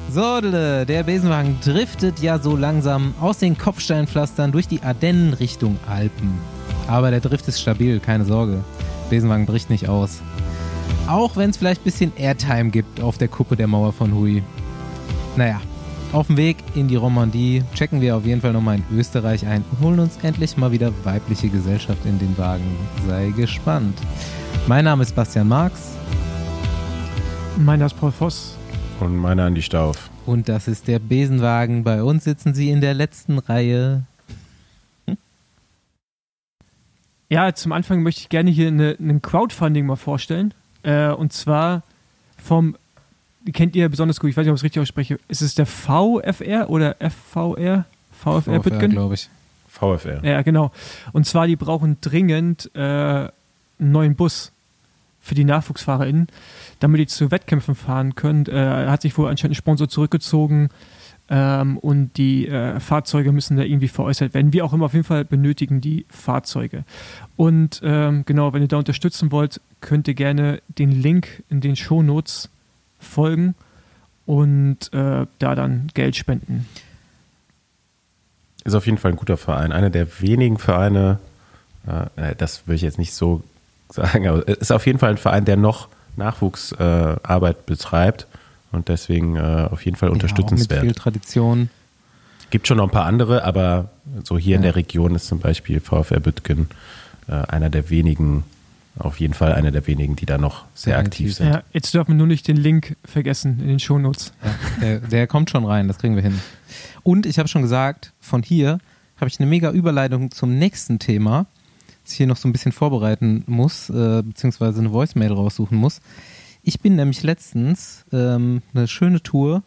Sodele, der Besenwagen driftet ja so langsam aus den Kopfsteinpflastern durch die Ardennen Richtung Alpen. Aber der Drift ist stabil, keine Sorge. Besenwagen bricht nicht aus. Auch wenn es vielleicht ein bisschen Airtime gibt auf der Kuppe der Mauer von Huy. Naja, auf dem Weg in die Romandie checken wir auf jeden Fall nochmal in Österreich ein und holen uns endlich mal wieder weibliche Gesellschaft in den Wagen. Sei gespannt. Mein Name ist Bastian Marx. Mein Name ist Paul Voss. Und meiner Andi Stauf. Und das ist der Besenwagen. Bei uns sitzen sie in der letzten Reihe. Ja, zum Anfang möchte ich gerne hier ein Crowdfunding mal vorstellen. Und zwar kennt ihr besonders gut, ich weiß nicht, ob ich es richtig ausspreche, ist es der VFR oder FVR? VFR Bütgen? glaube ich. VFR. Ja, genau. Und zwar, die brauchen dringend einen neuen Bus für die NachwuchsfahrerInnen, damit die zu Wettkämpfen fahren können. Hat sich wohl anscheinend ein Sponsor zurückgezogen und die Fahrzeuge müssen da irgendwie veräußert werden. Wie auch immer, auf jeden Fall benötigen die Fahrzeuge. Und genau, wenn ihr da unterstützen wollt, könnt ihr gerne den Link in den Shownotes folgen und da dann Geld spenden. Ist auf jeden Fall ein guter Verein. Einer der wenigen Vereine, das will ich jetzt nicht so sagen, aber ist auf jeden Fall ein Verein, der noch Nachwuchsarbeit betreibt und deswegen auf jeden Fall unterstützenswert. Mit viel Tradition. Gibt schon noch ein paar andere, aber so hier in der Region ist zum Beispiel VfR Bütgen einer der wenigen, auf jeden Fall einer der wenigen, die da noch sehr aktiv sind. Ja, jetzt dürfen wir nur nicht den Link vergessen in den Shownotes. Ja, der kommt schon rein, das kriegen wir hin. Und ich habe schon gesagt, von hier habe ich eine mega Überleitung zum nächsten Thema, das ich hier noch so ein bisschen vorbereiten muss, beziehungsweise eine Voicemail raussuchen muss. Ich bin nämlich letztens eine schöne Tour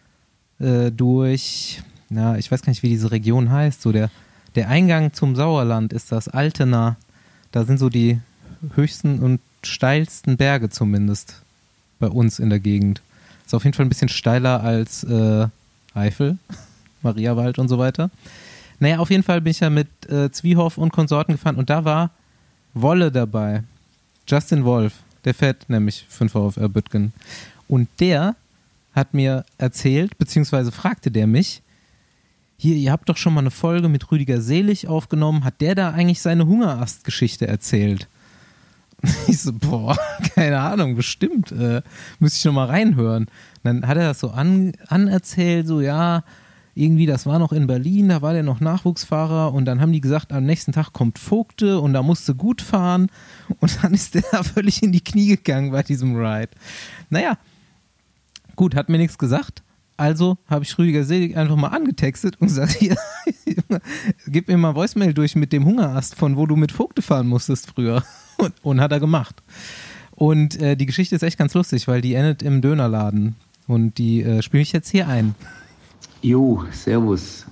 durch, ich weiß gar nicht, wie diese Region heißt, so der Eingang zum Sauerland ist das, Altena. Da sind so die höchsten und steilsten Berge zumindest bei uns in der Gegend. Ist auf jeden Fall ein bisschen steiler als Eifel, Mariawald und so weiter. Naja, auf jeden Fall bin ich ja mit Zwiehoff und Konsorten gefahren und da war Wolle dabei. Justin Wolf, der fährt nämlich für den VfR Bütgen. Und der hat mir erzählt, beziehungsweise fragte der mich, hier, ihr habt doch schon mal eine Folge mit Rüdiger Selig aufgenommen, hat der da eigentlich seine Hungerast-Geschichte erzählt? Ich so, keine Ahnung, bestimmt, müsste ich noch mal reinhören. Und dann hat er das so anerzählt, so irgendwie, das war noch in Berlin, da war der noch Nachwuchsfahrer und dann haben die gesagt, am nächsten Tag kommt Vogte und da musste gut fahren und dann ist der da völlig in die Knie gegangen bei diesem Ride. Naja, gut, hat mir nichts gesagt, also habe ich Rüdiger Selig einfach mal angetextet und gesagt, hier, gib mir mal Voicemail durch mit dem Hungerast, von wo du mit Vogte fahren musstest früher. Und hat er gemacht. Und die Geschichte ist echt ganz lustig, weil die endet im Dönerladen und die spiele ich jetzt hier ein. Jo, servus.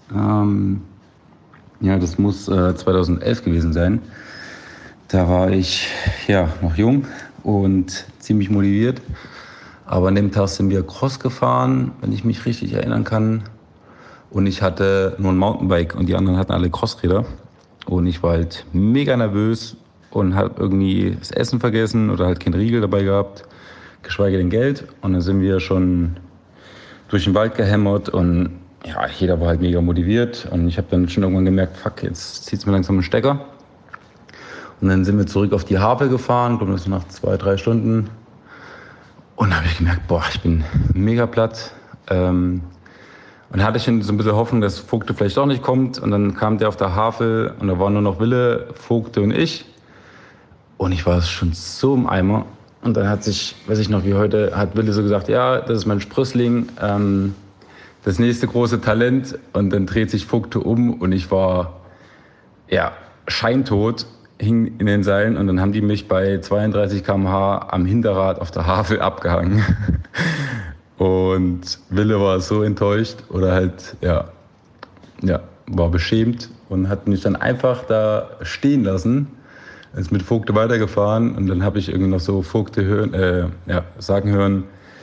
Das muss 2011 gewesen sein. Da war ich noch jung und ziemlich motiviert. Aber an dem Tag sind wir Cross gefahren, wenn ich mich richtig erinnern kann. Und ich hatte nur ein Mountainbike und die anderen hatten alle Crossräder. Und ich war halt mega nervös und habe irgendwie das Essen vergessen oder halt kein Riegel dabei gehabt, geschweige denn Geld. Und dann sind wir schon durch den Wald gehämmert und jeder war halt mega motiviert. Und ich habe dann schon irgendwann gemerkt, fuck, jetzt zieht es mir langsam einen Stecker. Und dann sind wir zurück auf die Havel gefahren, glaube ich, nach 2-3 Stunden. Und dann habe ich gemerkt, ich bin mega platt. Und hatte schon so ein bisschen Hoffnung, dass Vogte vielleicht auch nicht kommt. Und dann kam der auf der Havel und da waren nur noch Wille, Vogte und ich. Und ich war schon so im Eimer. Und dann hat sich, weiß ich noch wie heute, hat Wille so gesagt, ja, das ist mein Sprössling, das nächste große Talent. Und dann dreht sich Vogte um und ich war, scheintot, hing in den Seilen. Und dann haben die mich bei 32 km/h am Hinterrad auf der Havel abgehangen. Und Wille war so enttäuscht oder halt, war beschämt und hat mich dann einfach da stehen lassen. Ist mit Vogte weitergefahren und dann habe ich irgendwie noch so Vogte sagen hören,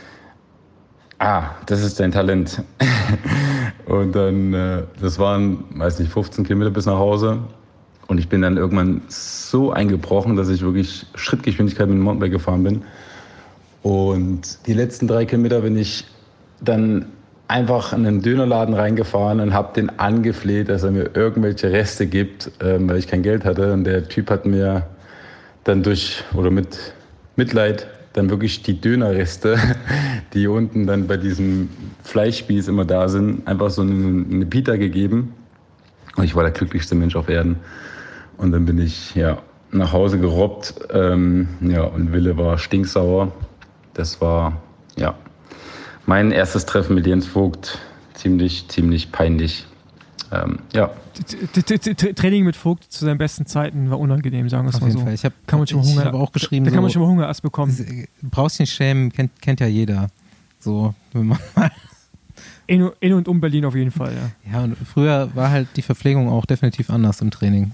das ist dein Talent. Und dann, das waren, 15 Kilometer bis nach Hause. Und ich bin dann irgendwann so eingebrochen, dass ich wirklich Schrittgeschwindigkeit mit dem Mountainbike gefahren bin. Und die letzten 3 Kilometer bin ich dann einfach in einen Dönerladen reingefahren und habe den angefleht, dass er mir irgendwelche Reste gibt, weil ich kein Geld hatte. Und der Typ hat mir dann mit Mitleid dann wirklich die Dönerreste, die unten dann bei diesem Fleischspieß immer da sind, einfach so eine Pita gegeben. Und ich war der glücklichste Mensch auf Erden. Und dann bin ich nach Hause gerobbt. Und Wille war stinksauer. Das war mein erstes Treffen mit Jens Vogt. Ziemlich peinlich. Training mit Vogt zu seinen besten Zeiten war unangenehm, sagen wir es mal so. Ich habe auch geschrieben, da kann man schon mal Hungerast bekommen. Brauchst nicht schämen, kennt ja jeder. So, wenn man mal in und um Berlin auf jeden Fall, ja. Ja, und früher war halt die Verpflegung auch definitiv anders im Training.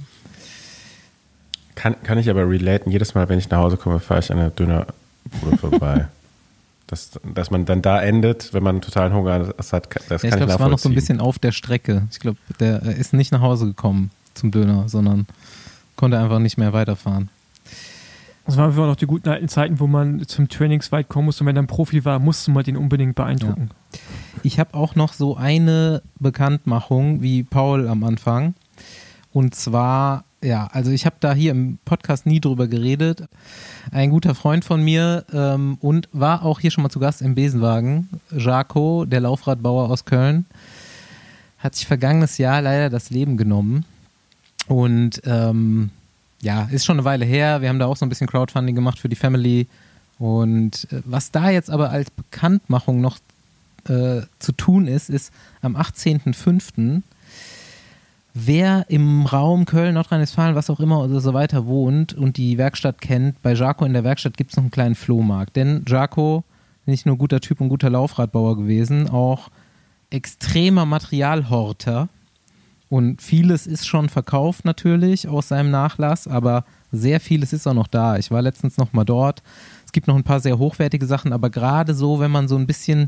Kann ich aber relaten. Jedes Mal, wenn ich nach Hause komme, fahre ich an der Dönerbude vorbei. Dass man dann da endet, wenn man totalen Hunger hat, das kann ich nachvollziehen. Ich glaube, es war noch so ein bisschen auf der Strecke. Ich glaube, der ist nicht nach Hause gekommen zum Döner, sondern konnte einfach nicht mehr weiterfahren. Das waren einfach noch die guten alten Zeiten, wo man zum Trainingsweit kommen musste und wenn dann Profi war, musste man den unbedingt beeindrucken. Ja. Ich habe auch noch so eine Bekanntmachung wie Paul am Anfang. Und zwar, also ich habe da hier im Podcast nie drüber geredet. Ein guter Freund von mir und war auch hier schon mal zu Gast im Besenwagen, Jaco, der Laufradbauer aus Köln, hat sich vergangenes Jahr leider das Leben genommen. Und ist schon eine Weile her. Wir haben da auch so ein bisschen Crowdfunding gemacht für die Family. Und was da jetzt aber als Bekanntmachung noch zu tun ist am 18.05. Wer im Raum Köln, Nordrhein-Westfalen, was auch immer oder so weiter wohnt und die Werkstatt kennt, bei Jaco in der Werkstatt gibt es noch einen kleinen Flohmarkt. Denn Jaco, nicht nur guter Typ und guter Laufradbauer gewesen, auch extremer Materialhorter. Und vieles ist schon verkauft natürlich aus seinem Nachlass, aber sehr vieles ist auch noch da. Ich war letztens noch mal dort. Es gibt noch ein paar sehr hochwertige Sachen, aber gerade so, wenn man so ein bisschen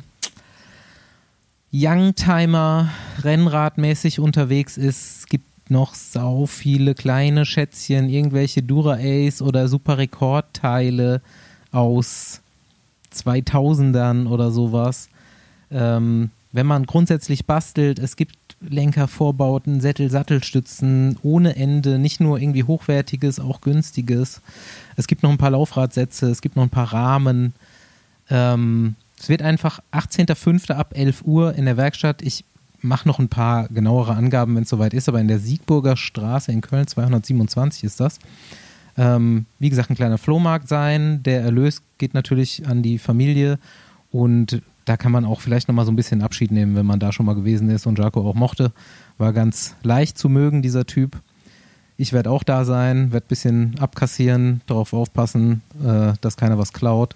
Youngtimer, Rennradmäßig unterwegs ist, es gibt noch sau viele kleine Schätzchen, irgendwelche Dura-Ace oder Super-Rekordteile aus 2000ern oder sowas. Wenn man grundsätzlich bastelt, es gibt Lenkervorbauten, Sättel, Sattelstützen ohne Ende, nicht nur irgendwie hochwertiges, auch günstiges. Es gibt noch ein paar Laufradsätze, es gibt noch ein paar Rahmen. Es wird einfach 18.05. ab 11 Uhr in der Werkstatt. Ich mache noch ein paar genauere Angaben, wenn es soweit ist, aber in der Siegburger Straße in Köln, 227 ist das. Wie gesagt, ein kleiner Flohmarkt sein. Der Erlös geht natürlich an die Familie und da kann man auch vielleicht nochmal so ein bisschen Abschied nehmen, wenn man da schon mal gewesen ist und Jaco auch mochte. War ganz leicht zu mögen, dieser Typ. Ich werde auch da sein, werde ein bisschen abkassieren, darauf aufpassen, dass keiner was klaut.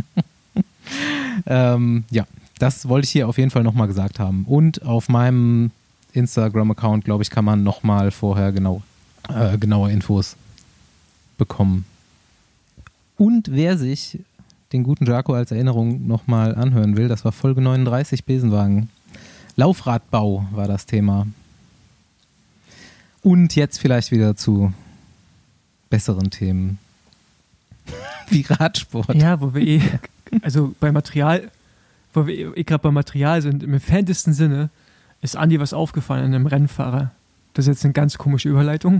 Das wollte ich hier auf jeden Fall nochmal gesagt haben. Und auf meinem Instagram-Account, glaube ich, kann man nochmal vorher genaue Infos bekommen. Und wer sich den guten Jaco als Erinnerung nochmal anhören will, das war Folge 39 Besenwagen. Laufradbau war das Thema. Und jetzt vielleicht wieder zu besseren Themen. Wie Radsport. Ja, wo wir also bei Material, wo wir gerade beim Material sind, im entferntesten Sinne ist Andi was aufgefallen an einem Rennfahrer. Das ist jetzt eine ganz komische Überleitung.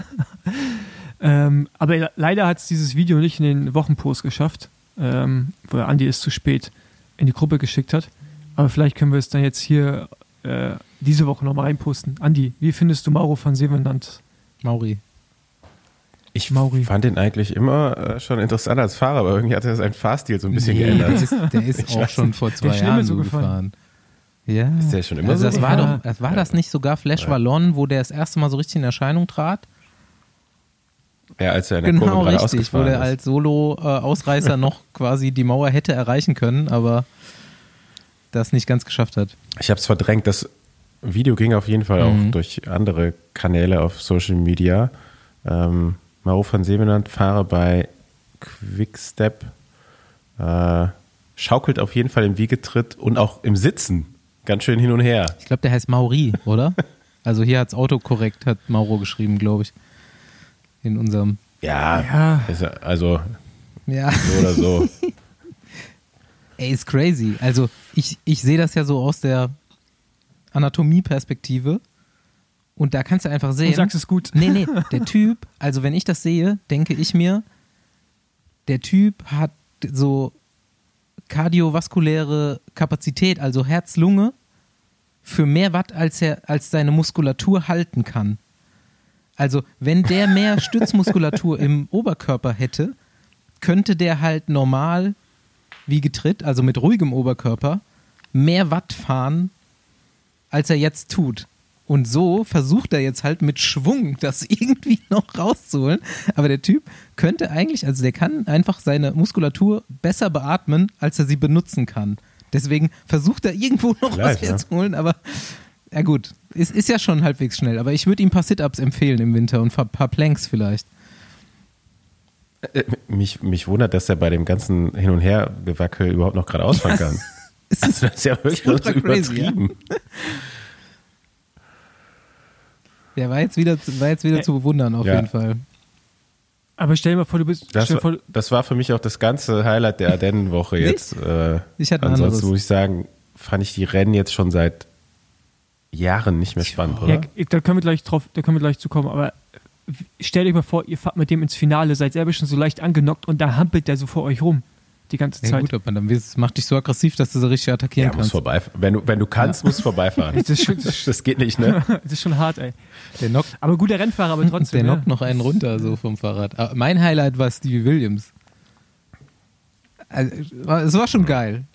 Aber leider hat es dieses Video nicht in den Wochenpost geschafft, wo Andi es zu spät in die Gruppe geschickt hat. Aber vielleicht können wir es dann jetzt hier diese Woche nochmal reinposten. Andi, wie findest du Mauro van Sevenant? Mauri. Ich fand ihn eigentlich immer schon interessant als Fahrer, aber irgendwie hat er seinen Fahrstil so ein bisschen geändert. Der ist auch schon vor 2 Jahren so gefahren. Ja. Ist der schon immer also so war das nicht sogar Flash Wallon, wo der das erste Mal so richtig in Erscheinung trat? Ja, als er in der Kurve gerade ausgefahren ist. Wo der als Solo-Ausreißer noch quasi die Mauer hätte erreichen können, aber das nicht ganz geschafft hat. Ich habe es verdrängt. Das Video ging auf jeden Fall auch durch andere Kanäle auf Social Media. Mauro van Sevenant, Fahrer bei Quickstep, schaukelt auf jeden Fall im Wiegetritt und auch im Sitzen ganz schön hin und her. Ich glaube, der heißt Mauri, oder? Also hier hat's autokorrekt, hat Mauro geschrieben, glaube ich. In unserem... Ja. Also so oder so. Ey, ist crazy. Also ich sehe das ja so aus der Anatomie-Perspektive und da kannst du einfach sehen. Du sagst es gut. Nee, der Typ, also wenn ich das sehe, denke ich mir, der Typ hat so kardiovaskuläre Kapazität, also Herz-Lunge, für mehr Watt, als seine Muskulatur halten kann. Also wenn der mehr Stützmuskulatur im Oberkörper hätte, könnte der halt normal wie getritt, also mit ruhigem Oberkörper, mehr Watt fahren, als er jetzt tut. Und so versucht er jetzt halt mit Schwung das irgendwie noch rauszuholen. Aber der Typ könnte eigentlich, also der kann einfach seine Muskulatur besser beatmen, als er sie benutzen kann. Deswegen versucht er irgendwo noch was herzuholen, aber ja gut, es ist ja schon halbwegs schnell. Aber ich würde ihm ein paar Sit-Ups empfehlen im Winter und ein paar Planks vielleicht. Mich wundert, dass er bei dem ganzen Hin- und Her-Gewackel überhaupt noch geradeaus fahren kann. Also das ist ja wirklich so übertrieben. Ja. Der war jetzt wieder zu bewundern, auf jeden Fall. Aber stell dir mal vor, du bist... Das war für mich auch das ganze Highlight der Ardennenwoche jetzt. Ich hatte ein ansonsten anderes. muss ich sagen, fand ich die Rennen jetzt schon seit Jahren nicht mehr spannend, oder? Ja, da können wir gleich zu kommen, aber stellt euch mal vor, ihr fahrt mit dem ins Finale, seid selber schon so leicht angenockt und da hampelt der so vor euch rum. Die ganze Zeit. Ja gut, aber dann macht dich so aggressiv, dass du so richtig attackieren Muss kannst. wenn du kannst, musst du vorbeifahren. Das geht nicht, ne? Das ist schon hart, ey. Der knockt, aber guter Rennfahrer, aber trotzdem. der knockt noch einen runter so vom Fahrrad. Aber mein Highlight war Stevie Williams. Also, es war schon geil.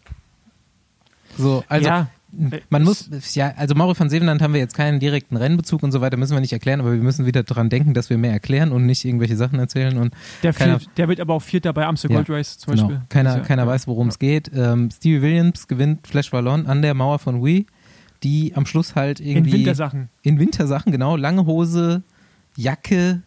So, also ja, man muss, ja, also Mauro van Sevenland haben wir jetzt keinen direkten Rennbezug und so weiter, müssen wir nicht erklären, aber wir müssen wieder dran denken, dass wir mehr erklären und nicht irgendwelche Sachen erzählen. Und der wird aber auch Vierter bei Amstel Gold Race zum Beispiel. Keiner weiß, worum es geht. Stevie Williams gewinnt Flash Wallon an der Mauer von Huy, die am Schluss halt irgendwie... In Wintersachen, genau. Lange Hose, Jacke,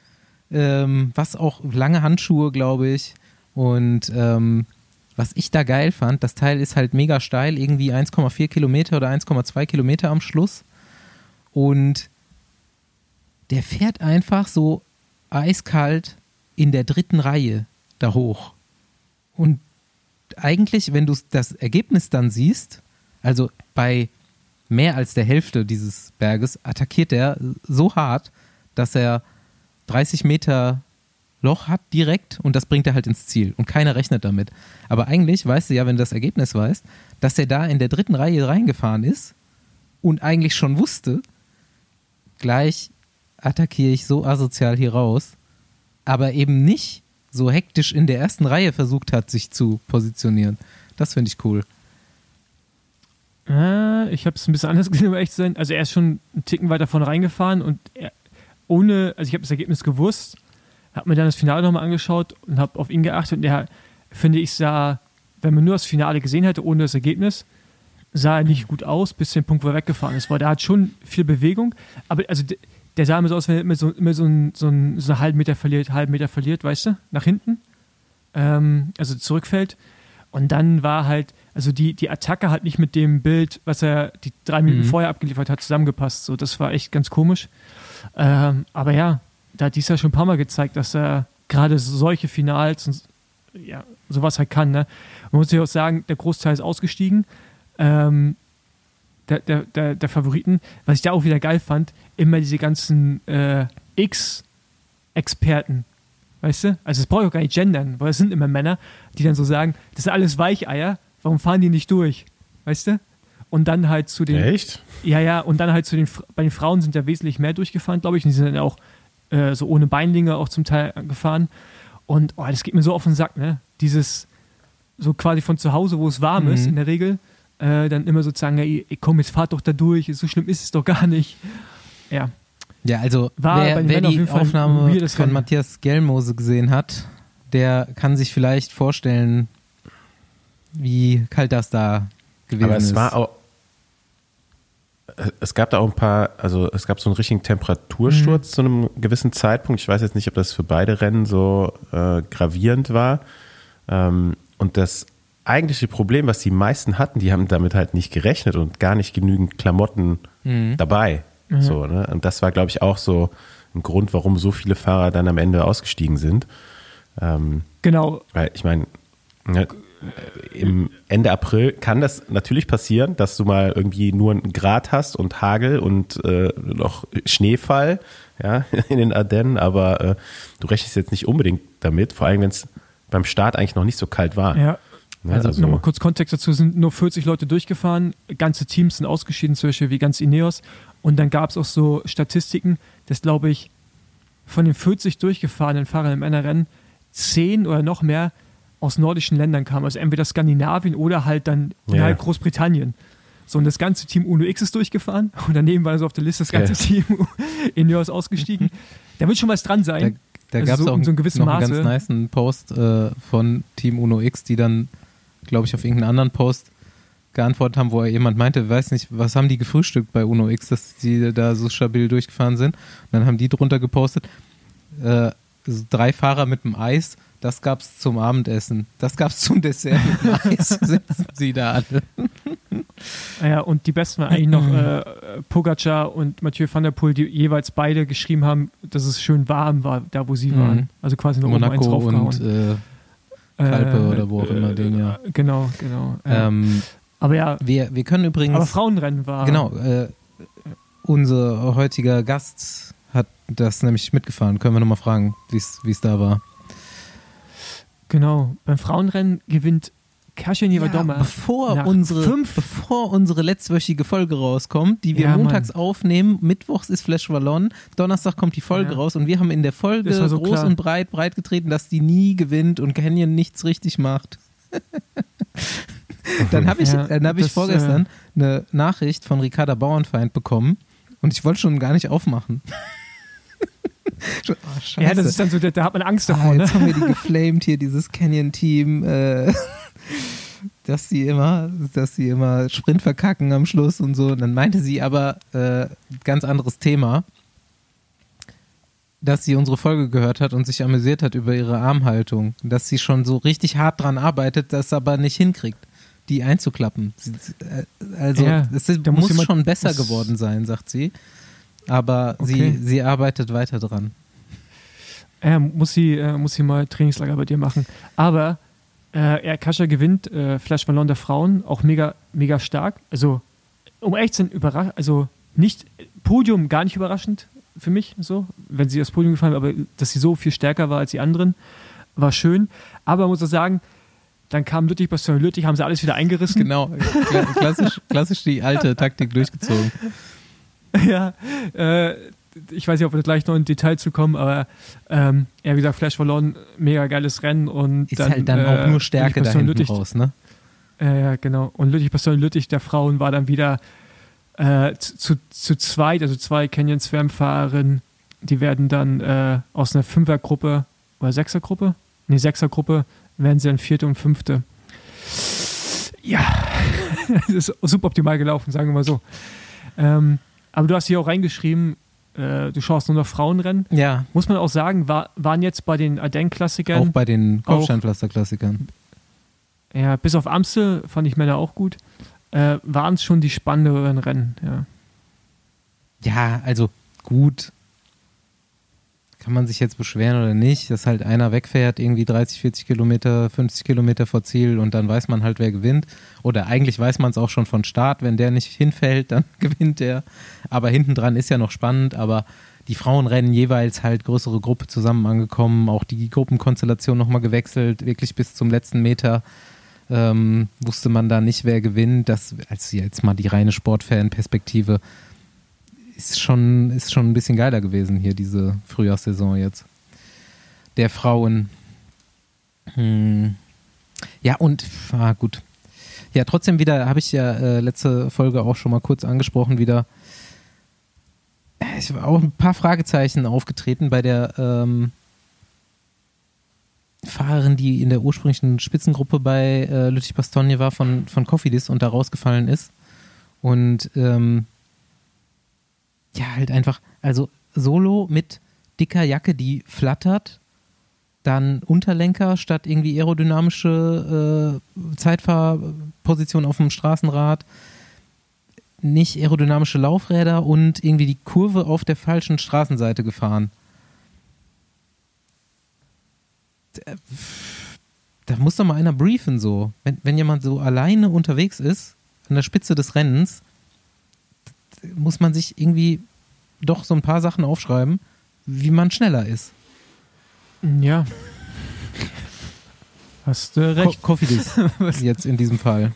was auch, lange Handschuhe, glaube ich. Und was ich da geil fand, das Teil ist halt mega steil, irgendwie 1,4 Kilometer oder 1,2 Kilometer am Schluss. Und der fährt einfach so eiskalt in der 3. Reihe da hoch. Und eigentlich, wenn du das Ergebnis dann siehst, also bei mehr als der Hälfte dieses Berges, attackiert er so hart, dass er 30 Meter Loch hat direkt und das bringt er halt ins Ziel und keiner rechnet damit. Aber eigentlich weißt du ja, wenn du das Ergebnis weißt, dass er da in der 3. Reihe reingefahren ist und eigentlich schon wusste, gleich attackiere ich so asozial hier raus, aber eben nicht so hektisch in der 1. Reihe versucht hat, sich zu positionieren. Das finde ich cool. Ich habe es ein bisschen anders gesehen, um ehrlich zu sein. Also er ist schon einen Ticken weiter vorne reingefahren und ich habe das Ergebnis gewusst, habe mir dann das Finale nochmal angeschaut und habe auf ihn geachtet und der, finde ich, sah, wenn man nur das Finale gesehen hätte, ohne das Ergebnis, sah er nicht gut aus, bis zu dem Punkt, wo er weggefahren ist, weil der hat schon viel Bewegung, aber also der sah immer so aus, wenn er immer so einen halben Meter verliert, weißt du, nach hinten, also zurückfällt und dann war halt, also die Attacke hat nicht mit dem Bild, was er die 3 Minuten vorher abgeliefert hat, zusammengepasst, so, das war echt ganz komisch, aber ja, da hat dies ja schon ein paar Mal gezeigt, dass er gerade solche Finals und ja, sowas halt kann. Ne? Man muss ja auch sagen, der Großteil ist ausgestiegen. Der Favoriten. Was ich da auch wieder geil fand, immer diese ganzen X-Experten. Weißt du? Also das brauche ich auch gar nicht gendern, weil es sind immer Männer, die dann so sagen, das sind alles Weicheier, warum fahren die nicht durch? Weißt du? Und dann halt zu den... Echt? Ja, und dann halt bei den Frauen sind ja wesentlich mehr durchgefahren, glaube ich. Und die sind dann auch so ohne Beinlinge auch zum Teil gefahren. Und das geht mir so auf den Sack, ne? Dieses, so quasi von zu Hause, wo es warm ist, in der Regel, dann immer sozusagen, ey, komm, jetzt fahrt doch da durch, so schlimm ist es doch gar nicht. Ja. Ja, also wer die Aufnahme von Matthias Gelmose gesehen hat, der kann sich vielleicht vorstellen, wie kalt das da gewesen ist. Aber es gab da auch ein paar, also es gab so einen richtigen Temperatursturz zu einem gewissen Zeitpunkt. Ich weiß jetzt nicht, ob das für beide Rennen so gravierend war. Und das eigentliche Problem, was die meisten hatten, die haben damit halt nicht gerechnet und gar nicht genügend Klamotten dabei. So, ne? Und das war, glaube ich, auch so ein Grund, warum so viele Fahrer dann am Ende ausgestiegen sind. Genau. Weil ich meine, ne, im Ende April kann das natürlich passieren, dass du mal irgendwie nur einen Grad hast und Hagel und noch Schneefall, ja, in den Ardennen, aber du rechnest jetzt nicht unbedingt damit, vor allem wenn es beim Start eigentlich noch nicht so kalt war. Ja. Ne, Also nochmal kurz Kontext dazu, sind nur 40 Leute durchgefahren, ganze Teams sind ausgeschieden, zum Beispiel wie ganz Ineos, und dann gab es auch so Statistiken, dass, glaube ich, von den 40 durchgefahrenen Fahrern im Männerrennen 10 oder noch mehr aus nordischen Ländern kamen, also entweder Skandinavien oder halt dann innerhalb Großbritannien. So, und das ganze Team Uno X ist durchgefahren und daneben war so auf der Liste das ganze Team Ineos ausgestiegen. Da wird schon was dran sein. Da Also gab es so auch in so einem gewissen noch einen Maße. ganz nicen Post von Team Uno X, die dann, glaube ich, auf irgendeinen anderen Post geantwortet haben, wo jemand meinte, weiß nicht, was haben die gefrühstückt bei Uno X, dass die da so stabil durchgefahren sind. Und dann haben die drunter gepostet, 3 Fahrer mit dem Eis, das gab's zum Abendessen, das gab's zum Dessert mit dem Eis, sitzen sie da alle. Ja, und die besten waren eigentlich noch Pogacar und Mathieu van der Poel, die jeweils beide geschrieben haben, dass es schön warm war, da wo sie waren. Also quasi nur Monaco eins draufgehauen. und Kalpe oder wo auch immer den, ja. Genau. Aber ja, wir können übrigens... aber Frauenrennen war... Genau, unser heutiger Gast hat das nämlich mitgefahren. Können wir nochmal fragen, wie es da war. Genau, beim Frauenrennen gewinnt Kasia Niewiadoma. Bevor unsere letztwöchige Folge rauskommt, die wir montags aufnehmen, mittwochs ist Flash Wallon, Donnerstag kommt die Folge raus und wir haben in der Folge so groß und breit getreten, dass die nie gewinnt und Canyon nichts richtig macht. Dann habe ich vorgestern eine Nachricht von Ricarda Bauernfeind bekommen und ich wollte schon gar nicht aufmachen. Scheiße. Ja, das ist dann so, da hat man Angst davor. Jetzt haben wir die geflamed hier, dieses Canyon-Team, dass sie immer Sprint verkacken am Schluss und so. Und dann meinte sie aber, ganz anderes Thema, dass sie unsere Folge gehört hat und sich amüsiert hat über ihre Armhaltung. Dass sie schon so richtig hart dran arbeitet, das aber nicht hinkriegt, die einzuklappen. Es muss schon besser geworden sein, sagt sie. Aber sie arbeitet weiter dran. Muss sie mal Trainingslager bei dir machen. Aber Kasia gewinnt Flash Wallon der Frauen, auch mega, mega stark. Also, um ehrlich zu sein, überraschend, also nicht, Podium gar nicht überraschend für mich, so, wenn sie das Podium gefallen hat, aber dass sie so viel stärker war als die anderen, war schön. Aber man muss auch sagen, dann kam Lüttich, Bastogne Lüttich, haben sie alles wieder eingerissen. Genau, klassisch die alte Taktik durchgezogen. Ja, ich weiß nicht, ob wir gleich noch in Detail zu kommen, aber wie gesagt, Flash Wallon, mega geiles Rennen und ist dann, halt dann auch nur Stärke da hinten raus, ne? Ja, genau. Und Lüttich, Bastogne Lüttich der Frauen war dann wieder zu zweit, also 2 Canyon Swam-Fahrerinnen, die werden dann aus einer 5er-Gruppe oder 6er-Gruppe? Nee, 6er-Gruppe werden sie dann 4. und 5. Ja, das ist suboptimal gelaufen, sagen wir mal so. Aber du hast hier auch reingeschrieben, du schaust nur noch Frauenrennen. Ja. Muss man auch sagen, waren jetzt bei den Ardennen-Klassikern... Auch bei den Kopfsteinpflaster-Klassikern. Ja, bis auf Amstel fand ich Männer auch gut. Waren es schon die spannenderen Rennen, ja. Ja, also gut. Kann man sich jetzt beschweren oder nicht, dass halt einer wegfährt, irgendwie 30, 40 Kilometer, 50 Kilometer vor Ziel und dann weiß man halt, wer gewinnt. Oder eigentlich weiß man es auch schon von Start, wenn der nicht hinfällt, dann gewinnt der. Aber hinten dran ist ja noch spannend, aber die Frauenrennen jeweils halt größere Gruppe zusammen angekommen, auch die Gruppenkonstellation nochmal gewechselt, wirklich bis zum letzten Meter wusste man da nicht, wer gewinnt. Das, als jetzt mal die reine Sportfan-Perspektive, ist schon ein bisschen geiler gewesen hier, diese Frühjahrssaison jetzt. Der Frauen. Ja, und gut. Ja, trotzdem wieder, habe ich ja letzte Folge auch schon mal kurz angesprochen, wieder auch ein paar Fragezeichen aufgetreten bei der Fahrerin, die in der ursprünglichen Spitzengruppe bei Lüttich-Bastogne war von Cofidis und da rausgefallen ist. Und ja, halt einfach, also Solo mit dicker Jacke, die flattert, dann Unterlenker statt irgendwie aerodynamische Zeitfahrposition auf dem Straßenrad, nicht aerodynamische Laufräder und irgendwie die Kurve auf der falschen Straßenseite gefahren. da muss doch mal einer briefen so. Wenn jemand so alleine unterwegs ist, an der Spitze des Rennens, muss man sich irgendwie doch so ein paar Sachen aufschreiben, wie man schneller ist. Ja. Hast du recht. Kofidis jetzt in diesem Fall.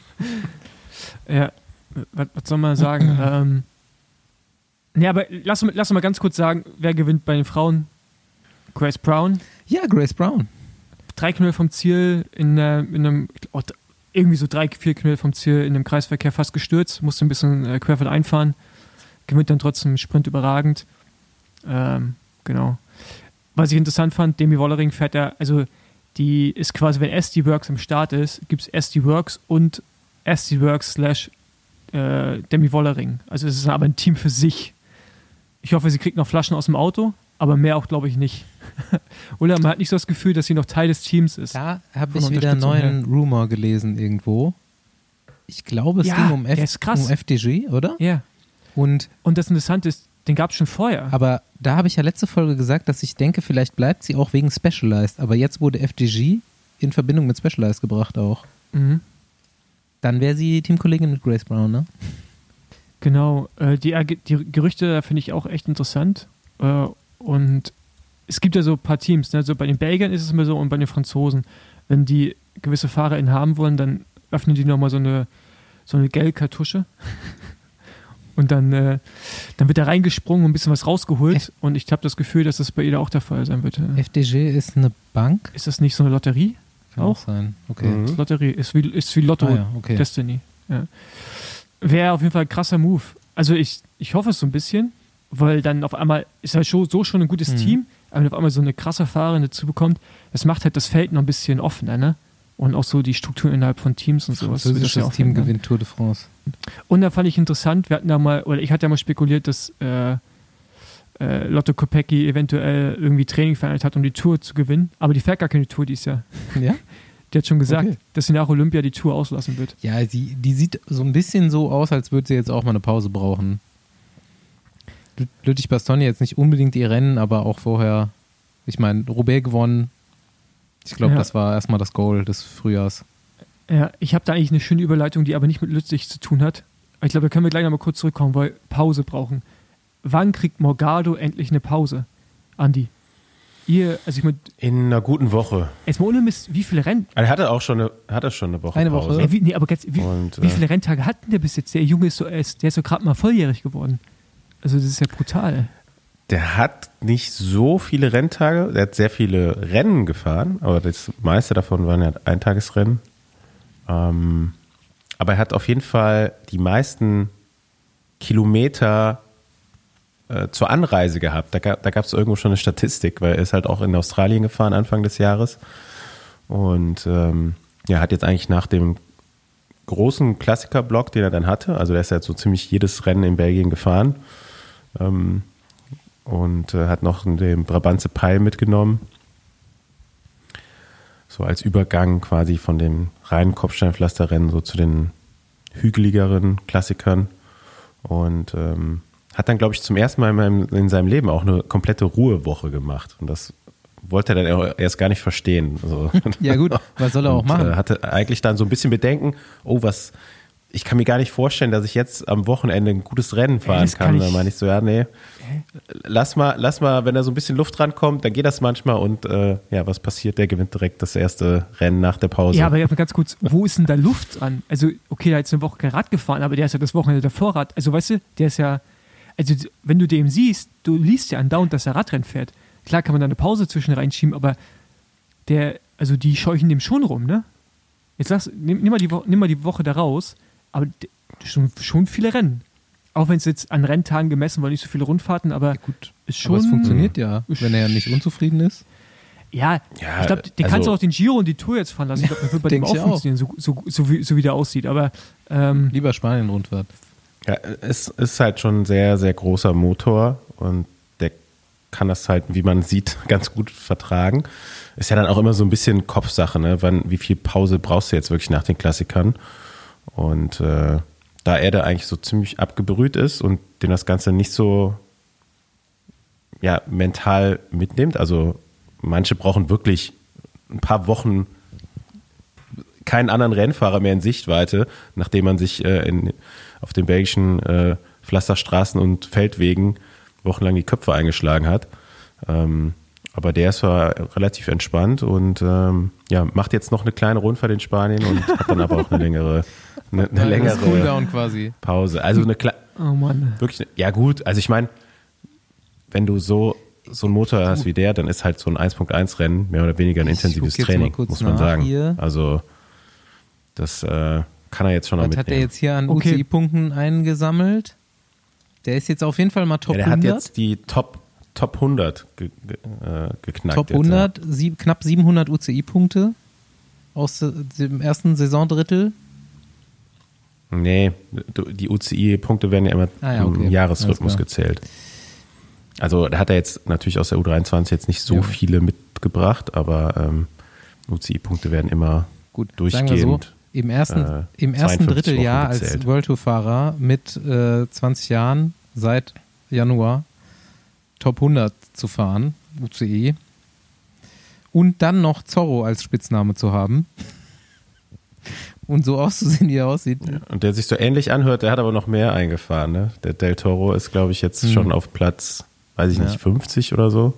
Ja, was soll man sagen? Aber lass mal ganz kurz sagen, wer gewinnt bei den Frauen? Grace Brown. Ja, Grace Brown. 3 Knöll vom Ziel in einem, irgendwie so 3-4 Knöll vom Ziel in einem Kreisverkehr fast gestürzt, musste ein bisschen querfeld einfahren, gewinnt dann trotzdem Sprint überragend. Genau. Was ich interessant fand, Demi Vollering fährt also die ist quasi, wenn SD Works im Start ist, gibt es SD Works und SD Works / Demi Vollering. Also es ist aber ein Team für sich. Ich hoffe, sie kriegt noch Flaschen aus dem Auto, aber mehr auch, glaube ich, nicht. Oder man hat nicht so das Gefühl, dass sie noch Teil des Teams ist. Da habe ich wieder einen neuen Rumor gelesen irgendwo. Ich glaube, es ging um FDG, oder? Ja. Und das Interessante ist, den gab es schon vorher. Aber da habe ich ja letzte Folge gesagt, dass ich denke, vielleicht bleibt sie auch wegen Specialized. Aber jetzt wurde FDG in Verbindung mit Specialized gebracht auch. Mhm. Dann wäre sie Teamkollegin mit Grace Brown, ne? Genau. Die Gerüchte finde ich auch echt interessant. Und es gibt ja so ein paar Teams. Ne? So bei den Belgiern ist es immer so und bei den Franzosen. Wenn die gewisse FahrerInnen haben wollen, dann öffnen die nochmal so eine Geldkartusche. Und dann wird da reingesprungen und ein bisschen was rausgeholt. Und ich habe das Gefühl, dass das bei ihr auch der Fall sein wird. FDG ist eine Bank? Ist das nicht so eine Lotterie? Kann auch sein. Okay. Mhm. Lotterie ist wie Lotto, okay. Destiny. Ja. Wäre auf jeden Fall ein krasser Move. Also ich hoffe es so ein bisschen, weil dann auf einmal ist halt so schon ein gutes Team, aber wenn auf einmal so eine krasse Fahrerin dazu bekommt, das macht halt das Feld noch ein bisschen offener, ne? Und auch so die Struktur innerhalb von Teams und sowas. Französisches Team gewinnt Tour de France. Und da fand ich interessant, ich hatte ja mal spekuliert, dass Lotto Kopecky eventuell irgendwie Training verändert hat, um die Tour zu gewinnen. Aber die fährt gar keine Tour dieses Jahr. Ja? Die hat schon gesagt, dass sie nach Olympia die Tour auslassen wird. Ja, die sieht so ein bisschen so aus, als würde sie jetzt auch mal eine Pause brauchen. Lüttich-Bastogne jetzt nicht unbedingt ihr Rennen, aber auch vorher, ich meine, Roubaix gewonnen. Ich glaube, das war erstmal das Goal des Frühjahrs. Ja, ich habe da eigentlich eine schöne Überleitung, die aber nicht mit Lüttich zu tun hat. Ich glaube, da können wir gleich nochmal kurz zurückkommen, weil Pause brauchen. Wann kriegt Morgado endlich eine Pause, Andi? In einer guten Woche. Jetzt mal ohne Mist, wie viele Rennen... Er hatte schon eine Woche eine Pause. Woche. Wie viele Renntage hat denn der bis jetzt? Der Junge ist der ist so gerade mal volljährig geworden. Also das ist ja brutal. Der hat nicht so viele Renntage. Der hat sehr viele Rennen gefahren, aber das meiste davon waren ja Eintagesrennen. Aber er hat auf jeden Fall die meisten Kilometer zur Anreise gehabt. Da gab es irgendwo schon eine Statistik, weil er ist halt auch in Australien gefahren Anfang des Jahres und hat jetzt eigentlich nach dem großen Klassikerblock, den er dann hatte, also der ist ja so ziemlich jedes Rennen in Belgien gefahren und hat noch den Brabantse Pijl mitgenommen, so als Übergang quasi von dem reinen Kopfsteinpflasterrennen so zu den hügeligeren Klassikern und hat dann, glaube ich, zum ersten Mal in seinem Leben auch eine komplette Ruhewoche gemacht. Und das wollte er dann erst gar nicht verstehen. Also, ja gut, was soll er auch machen? Hatte eigentlich dann so ein bisschen Bedenken, ich kann mir gar nicht vorstellen, dass ich jetzt am Wochenende ein gutes Rennen fahren kann. Da meine ich so, lass mal, wenn da so ein bisschen Luft rankommt, dann geht das manchmal und was passiert? Der gewinnt direkt das erste Rennen nach der Pause. Ja, aber jetzt mal ganz kurz, wo ist denn da Luft dran? Also, okay, der hat jetzt eine Woche Rad gefahren, aber der ist ja das Wochenende davor Rad. Also, weißt du, der ist ja, also wenn du dem siehst, du liest ja andauernd, dass er Radrennen fährt. Klar kann man da eine Pause zwischen reinschieben, aber die scheuchen dem schon rum, ne? Jetzt nimm mal die Woche da raus, aber schon viele Rennen. Auch wenn es jetzt an Renntagen gemessen war, nicht so viele Rundfahrten, aber gut, ist schon. Aber es funktioniert ja, wenn er ja nicht unzufrieden ist. Ja, ich glaube, den kannst du auch den Giro und die Tour jetzt fahren lassen. Ich glaube, das wird bei dem auch funktionieren, so wie der aussieht. Aber lieber Spanien-Rundfahrt. Ja, es ist halt schon ein sehr, sehr großer Motor und der kann das halt, wie man sieht, ganz gut vertragen. Ist ja dann auch immer so ein bisschen Kopfsache, ne? Wie viel Pause brauchst du jetzt wirklich nach den Klassikern? Und da er da eigentlich so ziemlich abgebrüht ist und den das Ganze nicht so mental mitnimmt, also manche brauchen wirklich ein paar Wochen keinen anderen Rennfahrer mehr in Sichtweite, nachdem man sich auf den belgischen Pflasterstraßen und Feldwegen wochenlang die Köpfe eingeschlagen hat. Aber der ist zwar relativ entspannt und macht jetzt noch eine kleine Rundfahrt in Spanien und hat dann aber auch eine längere Cooldown quasi. Pause. Also eine Oh Mann. wirklich, ja gut, also ich meine, wenn du so einen Motor hast wie der, dann ist halt so ein 1.1 Rennen mehr oder weniger ein intensives Training, muss man sagen. Hier. Also das kann er jetzt schon noch Was mitnehmen. hat er jetzt hier an UCI-Punkten eingesammelt? Der ist jetzt auf jeden Fall mal Top 100. Der hat jetzt die Top 100 geknackt. Top 100, knapp 700 UCI-Punkte aus dem ersten Saisondrittel. Nee, die UCI-Punkte werden ja immer im Jahresrhythmus gezählt. Also da hat er jetzt natürlich aus der U23 jetzt nicht so viele mitgebracht, aber UCI-Punkte werden immer durchgehend. Sagen wir so, im ersten Dritteljahr als World Tour-Fahrer mit 20 Jahren seit Januar Top 100 zu fahren, UCI, und dann noch Zorro als Spitzname zu haben und so auszusehen, wie er aussieht. Ja, und der sich so ähnlich anhört, der hat aber noch mehr eingefahren. Ne? Der Del Toro ist, glaube ich, jetzt schon auf Platz, weiß ich nicht, 50 oder so.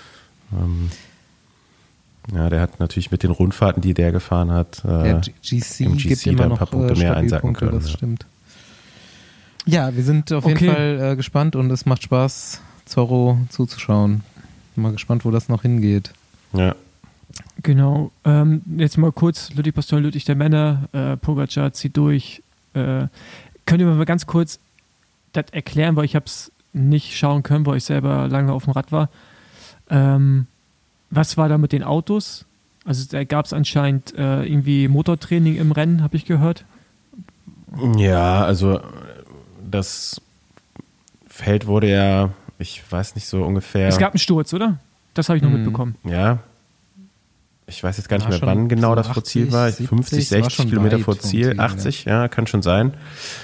Der hat natürlich mit den Rundfahrten, die der gefahren hat, der GC gibt immer noch ein paar Punkte mehr einsacken können. Das stimmt. Ja, wir sind auf jeden Fall gespannt und es macht Spaß, Zorro zuzuschauen. Bin mal gespannt, wo das noch hingeht. Ja. Genau. Jetzt mal kurz, Lüttich Bastogne, Lüttich der Männer, Pogacar zieht durch. Könnt ihr mir mal ganz kurz das erklären, weil ich habe es nicht schauen können, weil ich selber lange auf dem Rad war. Was war da mit den Autos? Also da gab es anscheinend irgendwie Motortraining im Rennen, habe ich gehört. Ja, also das Feld wurde ja, ich weiß nicht, so ungefähr... Es gab einen Sturz, oder? Das habe ich noch mitbekommen. Ja. Ich weiß jetzt gar nicht mehr, wann genau das vor Ziel war. 50, 60 Kilometer vor Ziel, 80, ja, kann schon sein.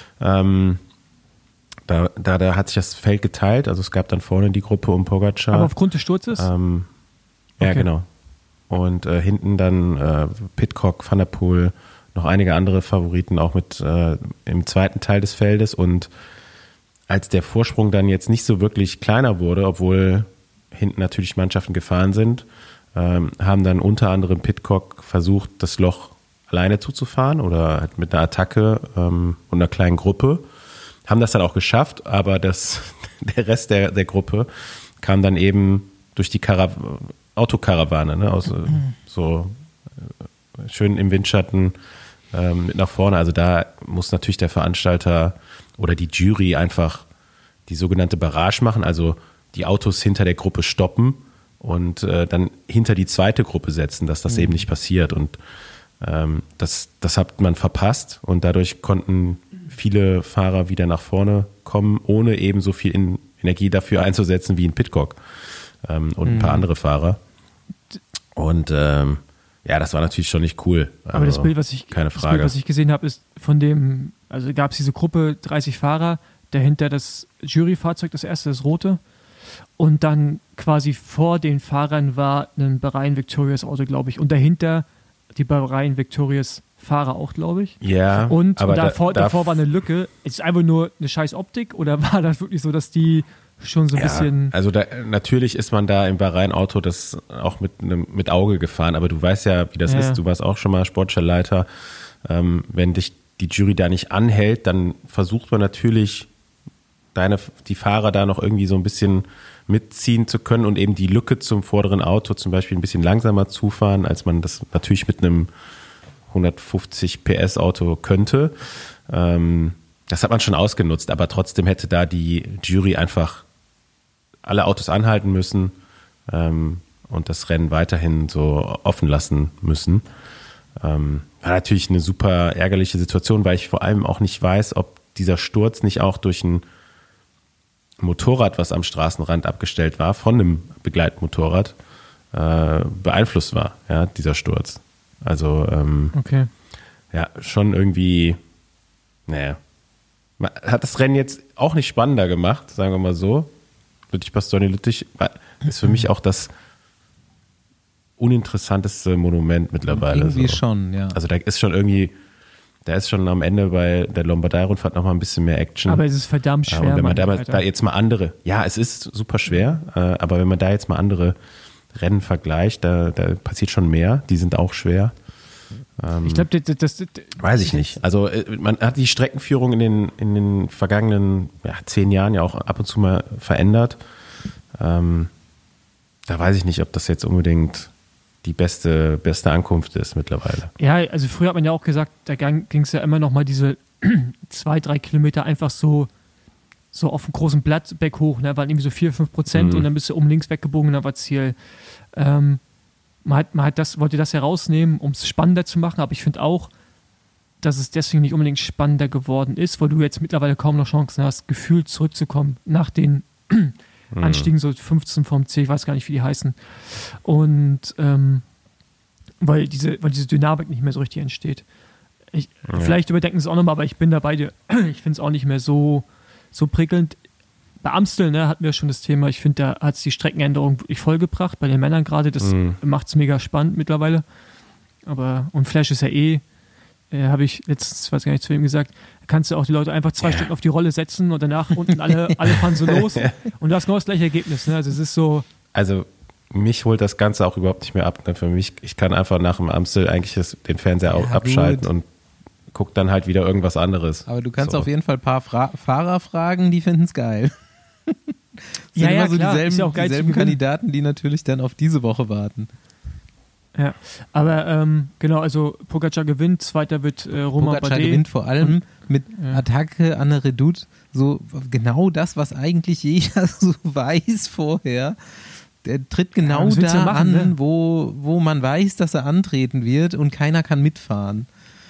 Da hat sich das Feld geteilt, also es gab dann vorne die Gruppe um Pogacar. Aber aufgrund des Sturzes? Ja, genau. Und hinten dann Pidcock, Van der Poel, noch einige andere Favoriten auch mit im zweiten Teil des Feldes. Und als der Vorsprung dann jetzt nicht so wirklich kleiner wurde, obwohl hinten natürlich Mannschaften gefahren sind, haben dann unter anderem Pidcock versucht, das Loch alleine zuzufahren oder halt mit einer Attacke und einer kleinen Gruppe. Haben das dann auch geschafft, aber der Rest der Gruppe kam dann eben durch die Autokarawane, ne, aus so schön im Windschatten mit nach vorne. Also da muss natürlich der Veranstalter oder die Jury einfach die sogenannte Barrage machen, also die Autos hinter der Gruppe stoppen und dann hinter die zweite Gruppe setzen, dass das eben nicht passiert. Und das hat man verpasst und dadurch konnten viele Fahrer wieder nach vorne kommen, ohne eben so viel Energie dafür einzusetzen wie ein Pidcock und ein paar andere Fahrer. Und das war natürlich schon nicht cool. Also, aber das Bild, was ich gesehen habe, ist von dem, also gab es diese Gruppe 30 Fahrer, dahinter das Juryfahrzeug, das erste, das rote. Und dann quasi vor den Fahrern war ein Bahrain Victorious Auto, glaube ich. Und dahinter die Bahrain Victorious Fahrer auch, glaube ich. Ja. Und aber davor war eine Lücke. Ist es einfach nur eine scheiß Optik oder war das wirklich so, dass die schon so ein bisschen... Also natürlich ist man da im Bahrain-Auto das auch mit Auge gefahren, aber du weißt ja, wie das ist. Du warst auch schon mal Sportstellleiter. Wenn dich die Jury da nicht anhält, dann versucht man natürlich, die Fahrer da noch irgendwie so ein bisschen mitziehen zu können und eben die Lücke zum vorderen Auto zum Beispiel ein bisschen langsamer zufahren, als man das natürlich mit einem 150 PS Auto könnte. Das hat man schon ausgenutzt, aber trotzdem hätte da die Jury einfach alle Autos anhalten müssen und das Rennen weiterhin so offen lassen müssen. War natürlich eine super ärgerliche Situation, weil ich vor allem auch nicht weiß, ob dieser Sturz nicht auch durch ein Motorrad, was am Straßenrand abgestellt war, von einem Begleitmotorrad beeinflusst war, ja, dieser Sturz. Also okay. Ja, schon irgendwie, naja, hat das Rennen jetzt auch nicht spannender gemacht, sagen wir mal so. Lüttich Bastogne Lüttich ist für mich auch das uninteressanteste Monument mittlerweile. Irgendwie so. schon, ja. Also da ist schon am Ende bei der Lombardei-Rundfahrt nochmal ein bisschen mehr Action. Aber es ist verdammt schwer. Und wenn man Alter. da jetzt mal andere, ja, es ist super schwer, aber wenn man da jetzt mal andere Rennen vergleicht, da passiert schon mehr, die sind auch schwer. Ich glaube, Weiß ich nicht. Also man hat die Streckenführung in den vergangenen 10 Jahren ja auch ab und zu mal verändert. Da weiß ich nicht, ob das jetzt unbedingt die beste Ankunft ist mittlerweile. Ja, also früher hat man ja auch gesagt, da ging es ja immer noch mal diese 2-3 Kilometer einfach so auf dem großen Blatt berghoch, ne, waren irgendwie so 4-5% und dann bist du links weggebogen und dann war Ziel. Man wollte das herausnehmen, um es spannender zu machen, aber ich finde auch, dass es deswegen nicht unbedingt spannender geworden ist, weil du jetzt mittlerweile kaum noch Chancen hast, gefühlt zurückzukommen nach den Anstiegen, so 15 vom C, ich weiß gar nicht, wie die heißen. Und weil diese Dynamik nicht mehr so richtig entsteht. Vielleicht überdenken sie es auch nochmal, aber ich bin da bei dir. Ich finde es auch nicht mehr so prickelnd. Bei Amstel, ne, hatten wir schon das Thema, ich finde, da hat es die Streckenänderung wirklich vollgebracht, bei den Männern gerade, das macht es mega spannend mittlerweile. Und Flash ist ja habe ich letztens, weiß gar nicht zu wem gesagt, kannst du auch die Leute einfach 2 Stunden auf die Rolle setzen und danach unten alle fahren so los und du hast genau das gleiche Ergebnis. Ne? Also es ist so. Also mich holt das Ganze auch überhaupt nicht mehr ab. Ne? Für mich, ich kann einfach nach dem Amstel eigentlich den Fernseher abschalten und guck dann halt wieder irgendwas anderes. Aber du kannst auf jeden Fall ein paar Fahrer fragen, die finden es geil. Sind immer so klar. dieselben Kandidaten, die natürlich dann auf diese Woche warten. Ja, aber genau, also Pogacar gewinnt, zweiter wird Romain Pogacar Bardet. gewinnt vor allem mit Attacke an der Redoute, so genau das, was eigentlich jeder so weiß vorher. Der tritt genau da an, ne? wo man weiß, dass er antreten wird und keiner kann mitfahren.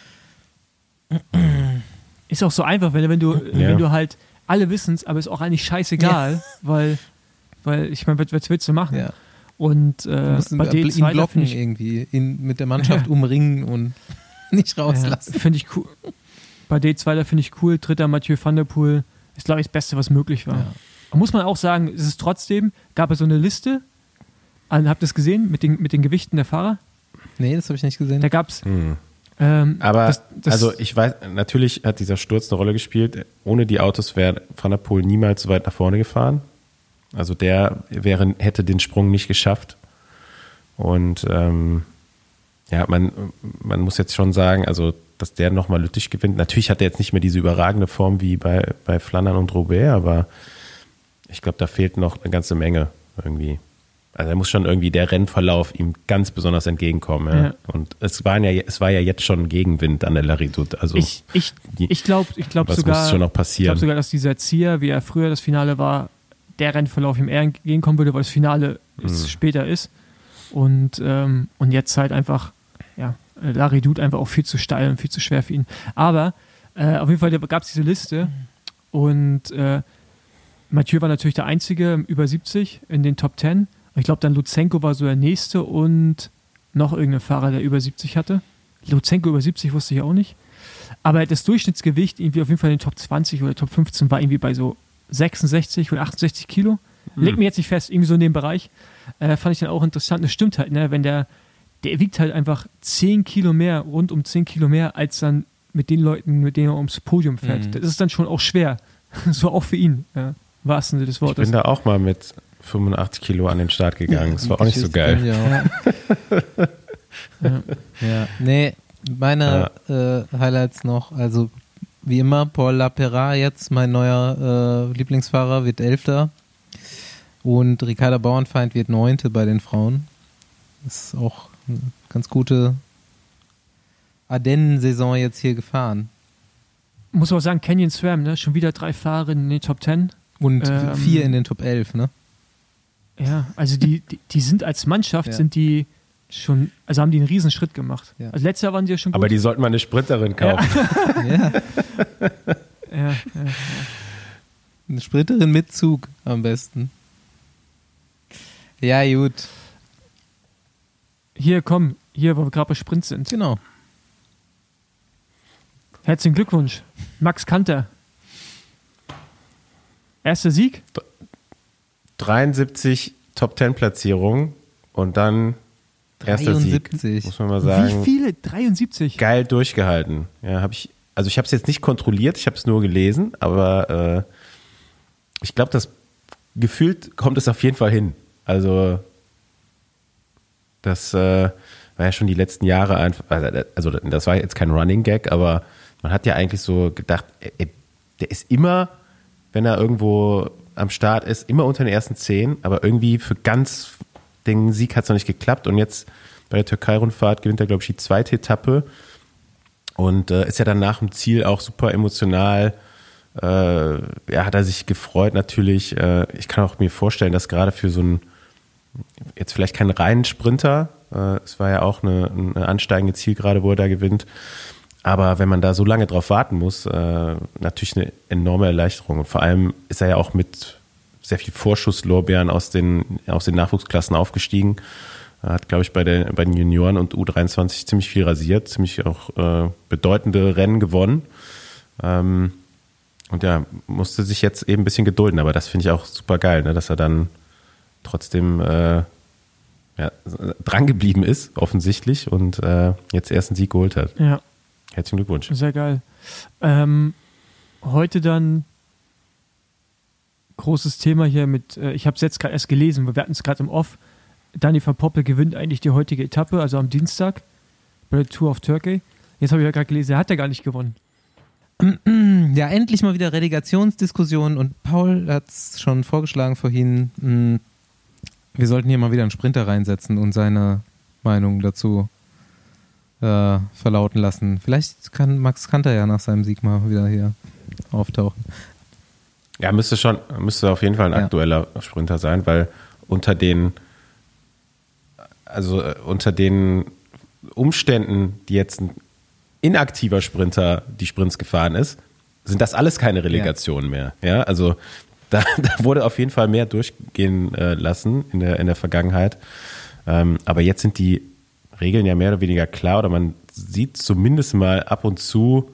Ist auch so einfach, wenn du halt, alle wissen es, aber ist auch eigentlich scheißegal, weil ich meine, was willst du machen? Ja. Und Bardet ihn blocken irgendwie, ihn mit der Mannschaft umringen und nicht rauslassen. Finde ich cool. Bardet Zweiter finde ich cool, Dritter Mathieu van der Poel ist, glaube ich, das Beste, was möglich war. Ja. Muss man auch sagen, es ist trotzdem, gab es so eine Liste, habt ihr das gesehen, mit den Gewichten der Fahrer? Nee, das habe ich nicht gesehen. Da gab es aber also ich weiß, natürlich hat dieser Sturz eine Rolle gespielt. Ohne die Autos wäre Van der Poel niemals so weit nach vorne gefahren. Also der hätte den Sprung nicht geschafft. Und man muss jetzt schon sagen, also dass der nochmal Lüttich gewinnt. Natürlich hat er jetzt nicht mehr diese überragende Form wie bei Flandern und Roubaix, aber ich glaube, da fehlt noch eine ganze Menge irgendwie. Also er muss schon irgendwie der Rennverlauf ihm ganz besonders entgegenkommen. Ja. Und es war ja jetzt schon Gegenwind an der La Redoute. Also ich glaube sogar, muss schon noch passieren. Ich glaube sogar, dass dieser Zier, wie er früher das Finale war, der Rennverlauf ihm eher entgegenkommen würde, weil das Finale später ist. Und jetzt halt einfach, La Redoute einfach auch viel zu steil und viel zu schwer für ihn. Aber auf jeden Fall gab es diese Liste und Mathieu war natürlich der Einzige über 70 in den Top 10. Ich glaube, dann Lutsenko war so der Nächste und noch irgendein Fahrer, der über 70 hatte. Lutsenko über 70 wusste ich auch nicht. Aber das Durchschnittsgewicht irgendwie auf jeden Fall in den Top 20 oder Top 15 war irgendwie bei so 66 oder 68 Kilo. Legt mir jetzt nicht fest, irgendwie so in dem Bereich. Fand ich dann auch interessant. Das stimmt halt, ne? Wenn der wiegt halt einfach 10 Kilo mehr, rund um 10 Kilo mehr, als dann mit den Leuten, mit denen er ums Podium fährt. Das ist dann schon auch schwer. So auch für ihn, im wahrsten Sinne des Wortes. Ich bin da auch mal mit 85 Kilo an den Start gegangen. Das war auch nicht so geil. Nee, meine Highlights noch, also wie immer, Paul Laperra jetzt, mein neuer Lieblingsfahrer, wird 11. Und Ricarda Bauernfeind wird 9. bei den Frauen. Das ist auch eine ganz gute Ardennen-Saison jetzt hier gefahren. Muss auch sagen, Canyon SRAM, ne? Schon wieder 3 Fahrer in den Top 10. Und 4 in den Top 11, ne? Ja, also die sind als Mannschaft, sind die schon, also haben die einen riesen Schritt gemacht. Ja. Also letztes Jahr waren die ja schon gut. Aber die sollten mal eine Sprinterin kaufen. Ja. Eine Sprinterin mit Zug am besten. Ja, gut. Hier, wo wir gerade bei Sprint sind. Genau. Herzlichen Glückwunsch. Max Kanter. Erster Sieg? 73 Top-10-Platzierungen und dann erster Sieg, 73. muss man mal sagen. Wie viele? 73? Geil durchgehalten. Ja, ich habe es jetzt nicht kontrolliert, ich habe es nur gelesen, aber ich glaube, das gefühlt kommt es auf jeden Fall hin. Also das war ja schon die letzten Jahre einfach, also das war jetzt kein Running Gag, aber man hat ja eigentlich so gedacht, der ist immer, wenn er irgendwo am Start ist, immer unter den ersten 10, aber irgendwie für ganz den Sieg hat es noch nicht geklappt und jetzt bei der Türkei-Rundfahrt gewinnt er, glaube ich, die zweite Etappe und ist ja dann nach dem Ziel auch super emotional. Hat er sich gefreut natürlich. Ich kann auch mir vorstellen, dass gerade für so einen, jetzt vielleicht keinen reinen Sprinter, es war ja auch eine ansteigende Zielgerade, wo er da gewinnt, aber wenn man da so lange drauf warten muss, natürlich eine enorme Erleichterung. Und vor allem ist er ja auch mit sehr viel Vorschusslorbeeren aus den Nachwuchsklassen aufgestiegen. Er hat, glaube ich, bei den Junioren und U23 ziemlich viel rasiert, ziemlich auch bedeutende Rennen gewonnen. Und ja, musste sich jetzt eben ein bisschen gedulden, aber das finde ich auch super geil, ne, dass er dann trotzdem dran geblieben ist, offensichtlich, und jetzt erst einen Sieg geholt hat. Ja. Herzlichen Glückwunsch. Sehr geil. Heute dann großes Thema hier mit, ich habe es jetzt gerade erst gelesen, wir hatten es gerade im Off, Dani van Poppel gewinnt eigentlich die heutige Etappe, also am Dienstag bei der Tour of Turkey. Jetzt habe ich ja gerade gelesen, er hat ja gar nicht gewonnen. Ja, endlich mal wieder Relegationsdiskussion und Paul hat es schon vorgeschlagen vorhin, wir sollten hier mal wieder einen Sprinter reinsetzen und seine Meinung dazu verlauten lassen. Vielleicht kann Max Kanter ja nach seinem Sieg mal wieder hier auftauchen. Ja, müsste auf jeden Fall ein aktueller Sprinter sein, weil unter den Umständen, die jetzt ein inaktiver Sprinter die Sprints gefahren ist, sind das alles keine Relegationen mehr. Ja, also da wurde auf jeden Fall mehr durchgehen lassen in der Vergangenheit. Aber jetzt sind die Regeln ja mehr oder weniger klar, oder man sieht zumindest mal ab und zu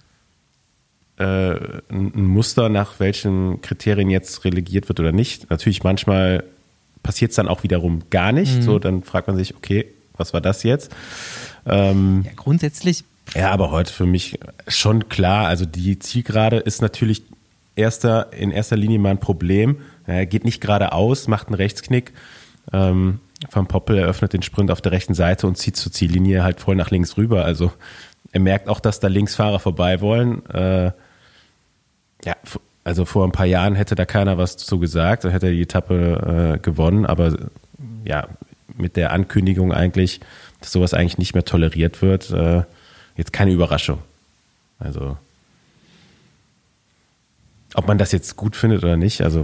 ein Muster, nach welchen Kriterien jetzt relegiert wird oder nicht. Natürlich manchmal passiert es dann auch wiederum gar nicht. So, dann fragt man sich, okay, was war das jetzt? Ja, grundsätzlich. Ja, aber heute für mich schon klar. Also die Zielgerade ist natürlich in erster Linie mal ein Problem. Er geht nicht geradeaus, macht einen Rechtsknick. Van Poppel eröffnet den Sprint auf der rechten Seite und zieht zur Ziellinie halt voll nach links rüber. Also er merkt auch, dass da Linksfahrer vorbei wollen. Also vor ein paar Jahren hätte da keiner was zu gesagt, dann hätte er die Etappe gewonnen. Aber ja, mit der Ankündigung eigentlich, dass sowas eigentlich nicht mehr toleriert wird, jetzt keine Überraschung. Also ob man das jetzt gut findet oder nicht, also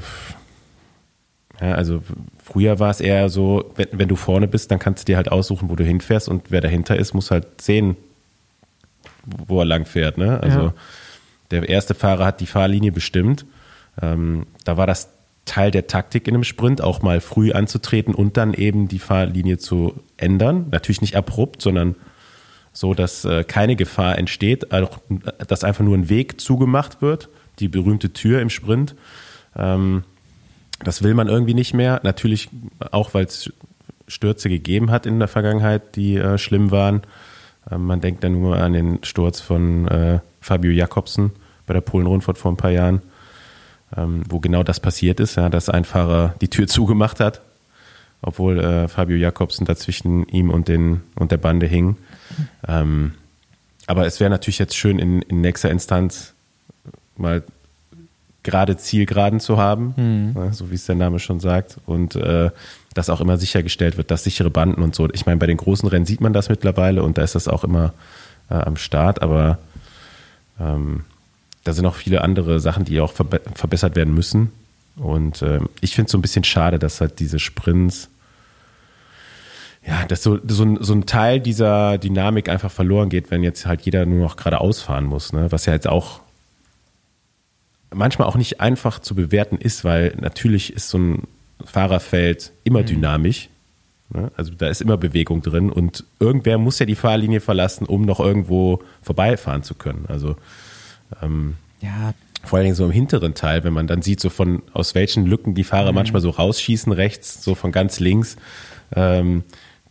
früher war es eher so, wenn du vorne bist, dann kannst du dir halt aussuchen, wo du hinfährst, und wer dahinter ist, muss halt sehen, wo er lang fährt. Ne? Also der erste Fahrer hat die Fahrlinie bestimmt. Da war das Teil der Taktik in einem Sprint, auch mal früh anzutreten und dann eben die Fahrlinie zu ändern. Natürlich nicht abrupt, sondern so, dass keine Gefahr entsteht, auch, dass einfach nur ein Weg zugemacht wird, die berühmte Tür im Sprint. Das will man irgendwie nicht mehr. Natürlich auch, weil es Stürze gegeben hat in der Vergangenheit, die schlimm waren. Man denkt dann nur an den Sturz von Fabio Jakobsen bei der Polen-Rundfahrt vor ein paar Jahren, wo genau das passiert ist, ja, dass ein Fahrer die Tür zugemacht hat, obwohl Fabio Jakobsen dazwischen ihm und der Bande hing. Aber es wäre natürlich jetzt schön, in nächster Instanz mal gerade Zielgeraden zu haben, so wie es der Name schon sagt, und dass auch immer sichergestellt wird, dass sichere Banden und so. Ich meine, bei den großen Rennen sieht man das mittlerweile und da ist das auch immer am Start, aber da sind auch viele andere Sachen, die auch verbessert werden müssen. Und ich finde es so ein bisschen schade, dass halt diese Sprints, ja, dass so ein Teil dieser Dynamik einfach verloren geht, wenn jetzt halt jeder nur noch geradeaus fahren muss, ne? Was ja jetzt auch manchmal auch nicht einfach zu bewerten ist, weil natürlich ist so ein Fahrerfeld immer dynamisch. Ne? Also da ist immer Bewegung drin und irgendwer muss ja die Fahrlinie verlassen, um noch irgendwo vorbeifahren zu können. Also vor allen Dingen so im hinteren Teil, wenn man dann sieht, so aus welchen Lücken die Fahrer manchmal so rausschießen, rechts, so von ganz links, da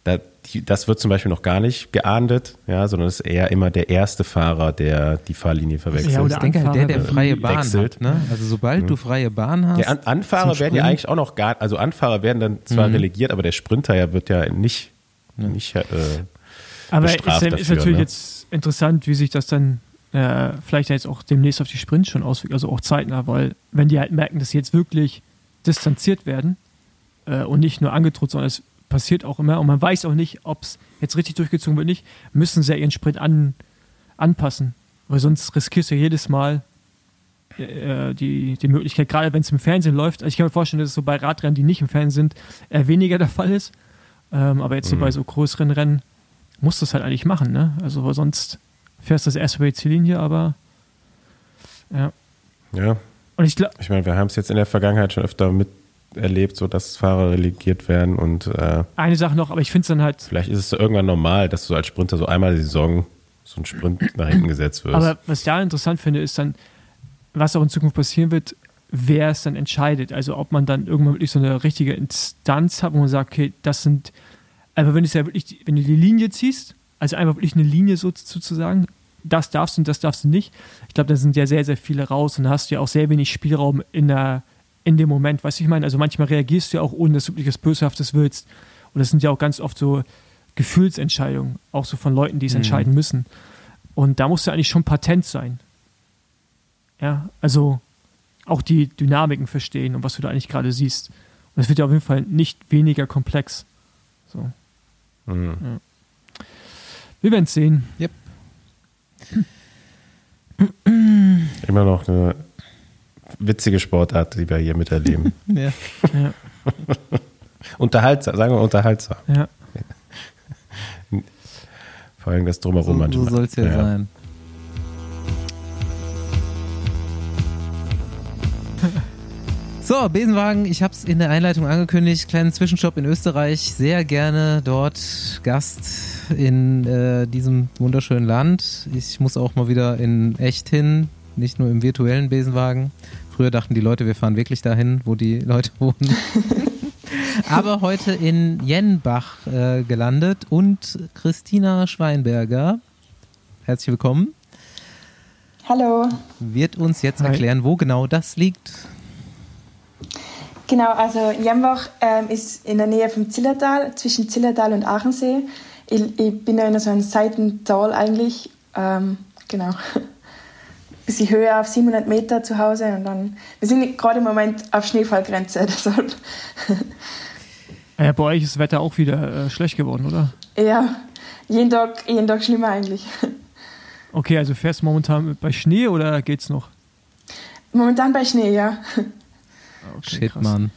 das wird zum Beispiel noch gar nicht geahndet, ja, sondern es ist eher immer der erste Fahrer, der die Fahrlinie verwechselt. Ja, oder ich denke halt der freie Bahn wechselt. hat, ne? Also sobald du freie Bahn hast. Der Anfahrer werden ja eigentlich auch noch also Anfahrer werden dann zwar relegiert, aber der Sprinter wird ja nicht aber bestraft ist dafür, natürlich ne? jetzt interessant, wie sich das dann vielleicht jetzt auch demnächst auf die Sprints schon auswirkt, also auch zeitnah, weil wenn die halt merken, dass sie jetzt wirklich distanziert werden und nicht nur angedroht, sondern es passiert auch immer und man weiß auch nicht, ob es jetzt richtig durchgezogen wird, nicht, müssen sie ja ihren Sprint anpassen, weil sonst riskierst du jedes Mal die Möglichkeit, gerade wenn es im Fernsehen läuft, also ich kann mir vorstellen, dass es so bei Radrennen, die nicht im Fernsehen sind, eher weniger der Fall ist, aber jetzt so bei so größeren Rennen musst du es halt eigentlich machen, ne? Also weil sonst fährst du das erste über die Ziellinie, aber ja. Ja. Und ich glaube, meine, wir haben es jetzt in der Vergangenheit schon öfter miterlebt, so dass Fahrer relegiert werden und eine Sache noch, aber ich finde es dann halt. vielleicht ist es so irgendwann normal, dass du als Sprinter so einmal die Saison so ein Sprint nach hinten gesetzt wirst. Aber was ich da interessant finde, ist dann, was auch in Zukunft passieren wird, wer es dann entscheidet. Also ob man dann irgendwann wirklich so eine richtige Instanz hat, wo man sagt, okay, das sind, aber wenn du ja wirklich, wenn du die Linie ziehst, also einfach wirklich eine Linie sozusagen, das darfst du und das darfst du nicht. Ich glaube, da sind ja sehr, sehr viele raus und da hast du ja auch sehr wenig Spielraum in dem Moment. Weißt du, ich meine, also manchmal reagierst du ja auch, ohne dass du wirklich was Böshaftes willst. Und das sind ja auch ganz oft so Gefühlsentscheidungen, auch so von Leuten, die es entscheiden müssen. Und da musst du eigentlich schon patent sein. Ja, also auch die Dynamiken verstehen und was du da eigentlich gerade siehst. Und das wird ja auf jeden Fall nicht weniger komplex. So. Ja. Wir werden es sehen. Yep. Immer noch eine witzige Sportart, die wir hier miterleben. Ja. Ja. Unterhaltsam, sagen wir unterhaltsam. Ja. Vor allem das Drumherum manchmal. So soll es ja sein. So, Besenwagen, ich habe es in der Einleitung angekündigt, kleinen Zwischenstopp in Österreich, sehr gerne dort Gast in diesem wunderschönen Land. Ich muss auch mal wieder in echt hin, nicht nur im virtuellen Besenwagen. Früher dachten die Leute, wir fahren wirklich dahin, wo die Leute wohnen. Aber heute in Jenbach gelandet und Christina Schweinberger, herzlich willkommen. Hallo. Wird uns jetzt erklären, wo genau das liegt. Genau, also Jenbach ist in der Nähe vom Zillertal, zwischen Zillertal und Aachensee. Ich bin in so einem Seitental eigentlich, genau. Bisschen höher auf 700 Meter zu Hause und dann, wir sind gerade im Moment auf Schneefallgrenze, deshalb. Ja, bei euch ist das Wetter auch wieder schlecht geworden, oder? Ja, jeden Tag schlimmer eigentlich. Okay, also fährst du momentan bei Schnee oder geht's noch? Momentan bei Schnee, ja. Okay, Shit, krass. Mann.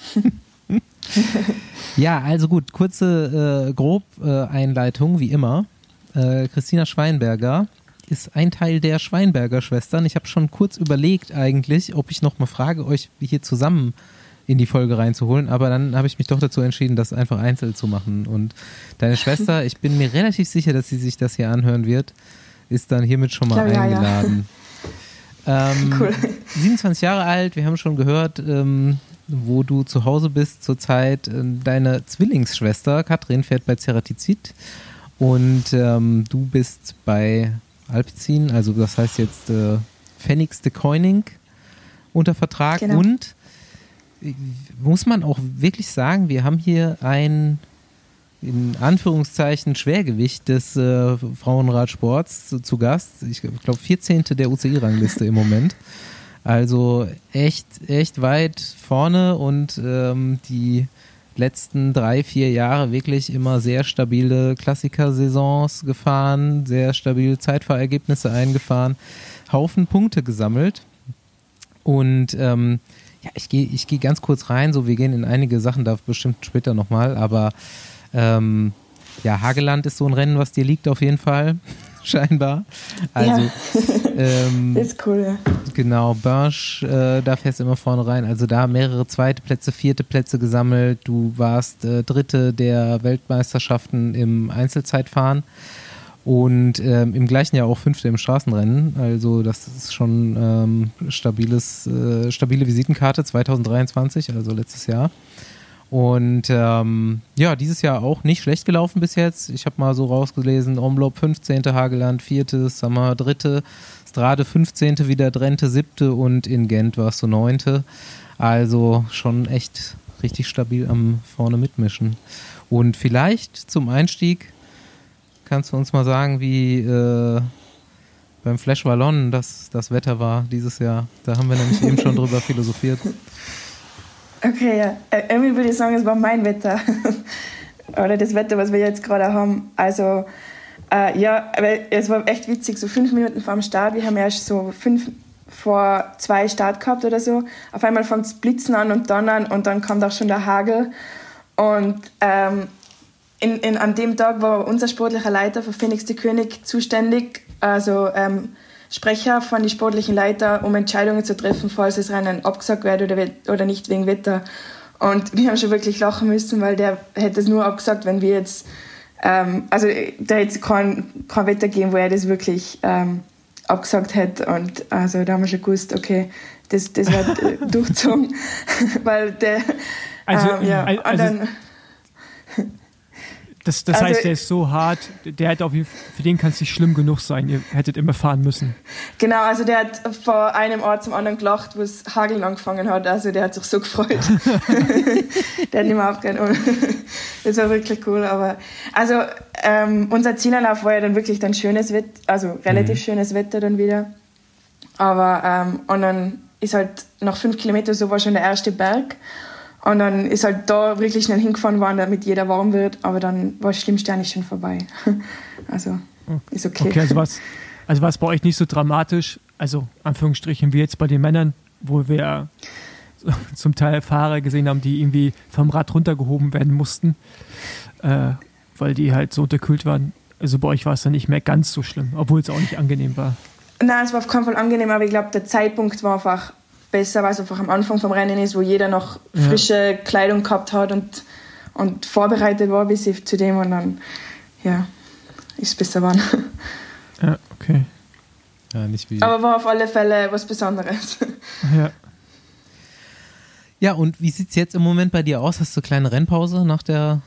Ja, also gut, kurze Einleitung, wie immer. Christina Schweinberger ist ein Teil der Schweinberger Schwestern. Ich habe schon kurz überlegt eigentlich, ob ich noch mal frage, euch hier zusammen in die Folge reinzuholen, aber dann habe ich mich doch dazu entschieden, das einfach einzeln zu machen. Und deine Schwester, ich bin mir relativ sicher, dass sie sich das hier anhören wird, ist dann hiermit schon mal eingeladen. Ja. Cool. 27 Jahre alt, wir haben schon gehört, wo du zu Hause bist zurzeit. Deine Zwillingsschwester Katrin fährt bei Ceratizid und du bist bei Alpecin, also das heißt jetzt Phoenix de Koning unter Vertrag. Genau. Und muss man auch wirklich sagen, wir haben hier ein in Anführungszeichen Schwergewicht des Frauenradsports zu Gast. Ich glaube 14. der UCI-Rangliste im Moment. Also echt weit vorne und die letzten 3-4 Jahre wirklich immer sehr stabile Klassikersaisons gefahren, sehr stabile Zeitfahrergebnisse eingefahren, Haufen Punkte gesammelt. Und ja, ich geh ganz kurz rein, so wir gehen in einige Sachen da bestimmt später nochmal, aber ja, Hageland ist so ein Rennen, was dir liegt auf jeden Fall, scheinbar. Also, ja. Ist cool, ja. Genau, Börsch, da fährst du immer vorne rein. Also da mehrere 2., 4. Plätze gesammelt. Du warst 3. der Weltmeisterschaften im Einzelzeitfahren und im gleichen Jahr auch 5. im Straßenrennen. Also das ist schon stabile Visitenkarte 2023, also letztes Jahr. Und ja, dieses Jahr auch nicht schlecht gelaufen bis jetzt. Ich habe mal so rausgelesen, Omloop 15., Hageland 4., Samar 3., Strade 15., wieder Drenthe 7. und in Gent war es so 9. Also schon echt richtig stabil am vorne mitmischen. Und vielleicht zum Einstieg kannst du uns mal sagen, wie beim Flash Wallonne das Wetter war dieses Jahr. Da haben wir nämlich eben schon drüber philosophiert. Okay, ja. Irgendwie würde ich sagen, es war mein Wetter. Oder das Wetter, was wir jetzt gerade haben. Also, ja, aber es war echt witzig. So 5 Minuten vor dem Start. Wir haben erst so 5 vor 2 Start gehabt oder so. Auf einmal fängt es blitzen an und donnern und dann kommt auch schon der Hagel. Und an dem Tag war unser sportlicher Leiter für Phoenix de König zuständig, also Sprecher von den sportlichen Leitern, um Entscheidungen zu treffen, falls das Rennen abgesagt wird oder nicht wegen Wetter. Und wir haben schon wirklich lachen müssen, weil der hätte es nur abgesagt, wenn wir jetzt, also da hätte es kein Wetter gegeben, wo er das wirklich abgesagt hätte. Und also da haben wir schon gewusst, okay, das wird durchgezogen, weil der, Das heißt, der ist so hart, der hat für den kann es nicht schlimm genug sein, ihr hättet immer fahren müssen. Genau, also der hat von einem Ort zum anderen gelacht, wo es Hageln angefangen hat, also der hat sich so gefreut. Der hat nicht mehr aufgehört. Das war wirklich cool, aber also unser Zielanlauf war ja dann wirklich dann schönes Wetter, also relativ schönes Wetter dann wieder. Aber und dann ist halt nach 5 Kilometern so war schon der erste Berg. Und dann ist halt da wirklich schnell hingefahren worden, damit jeder warm wird. Aber dann war das Schlimmste eigentlich schon vorbei. Also, ist okay. Okay, also war es bei euch nicht so dramatisch, also Anführungsstrichen wie jetzt bei den Männern, wo wir zum Teil Fahrer gesehen haben, die irgendwie vom Rad runtergehoben werden mussten, weil die halt so unterkühlt waren. Also bei euch war es dann nicht mehr ganz so schlimm, obwohl es auch nicht angenehm war. Nein, es war auf keinen Fall angenehm, aber ich glaube, der Zeitpunkt war einfach besser, weil es einfach am Anfang vom Rennen ist, wo jeder noch frische Kleidung gehabt hat und vorbereitet war bis zu dem und dann ist es besser geworden. Ja, okay. Ja, nicht wie. Aber war auf alle Fälle was Besonderes. Ja. Ja, und wie sieht es jetzt im Moment bei dir aus? Hast du eine kleine Rennpause nach der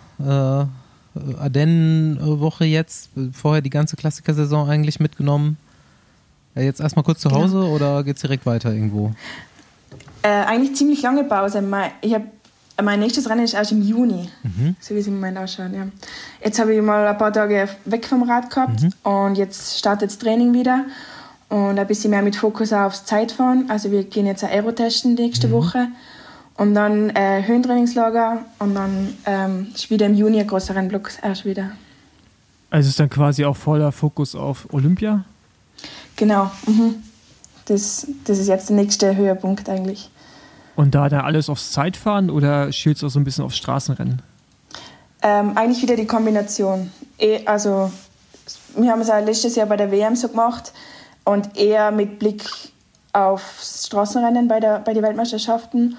Ardennen-Woche jetzt? Vorher die ganze Klassikersaison eigentlich mitgenommen? Jetzt erstmal kurz zu Hause oder geht es direkt weiter irgendwo? Eigentlich ziemlich lange Pause. Mein nächstes Rennen ist erst im Juni, so wie es im Moment ausschaut. Ja. Jetzt habe ich mal ein paar Tage weg vom Rad gehabt und jetzt startet das Training wieder und ein bisschen mehr mit Fokus aufs Zeitfahren. Also wir gehen jetzt ein Aero testen nächste Woche und dann Höhentrainingslager und dann ist wieder im Juni ein großer Rennblock erst wieder. Also ist dann quasi auch voller Fokus auf Olympia? Genau, das ist jetzt der nächste Höhepunkt eigentlich. Und da dann alles aufs Zeitfahren oder schielt es auch so ein bisschen aufs Straßenrennen? Eigentlich wieder die Kombination. Also wir haben es auch letztes Jahr bei der WM so gemacht und eher mit Blick aufs Straßenrennen bei den Weltmeisterschaften.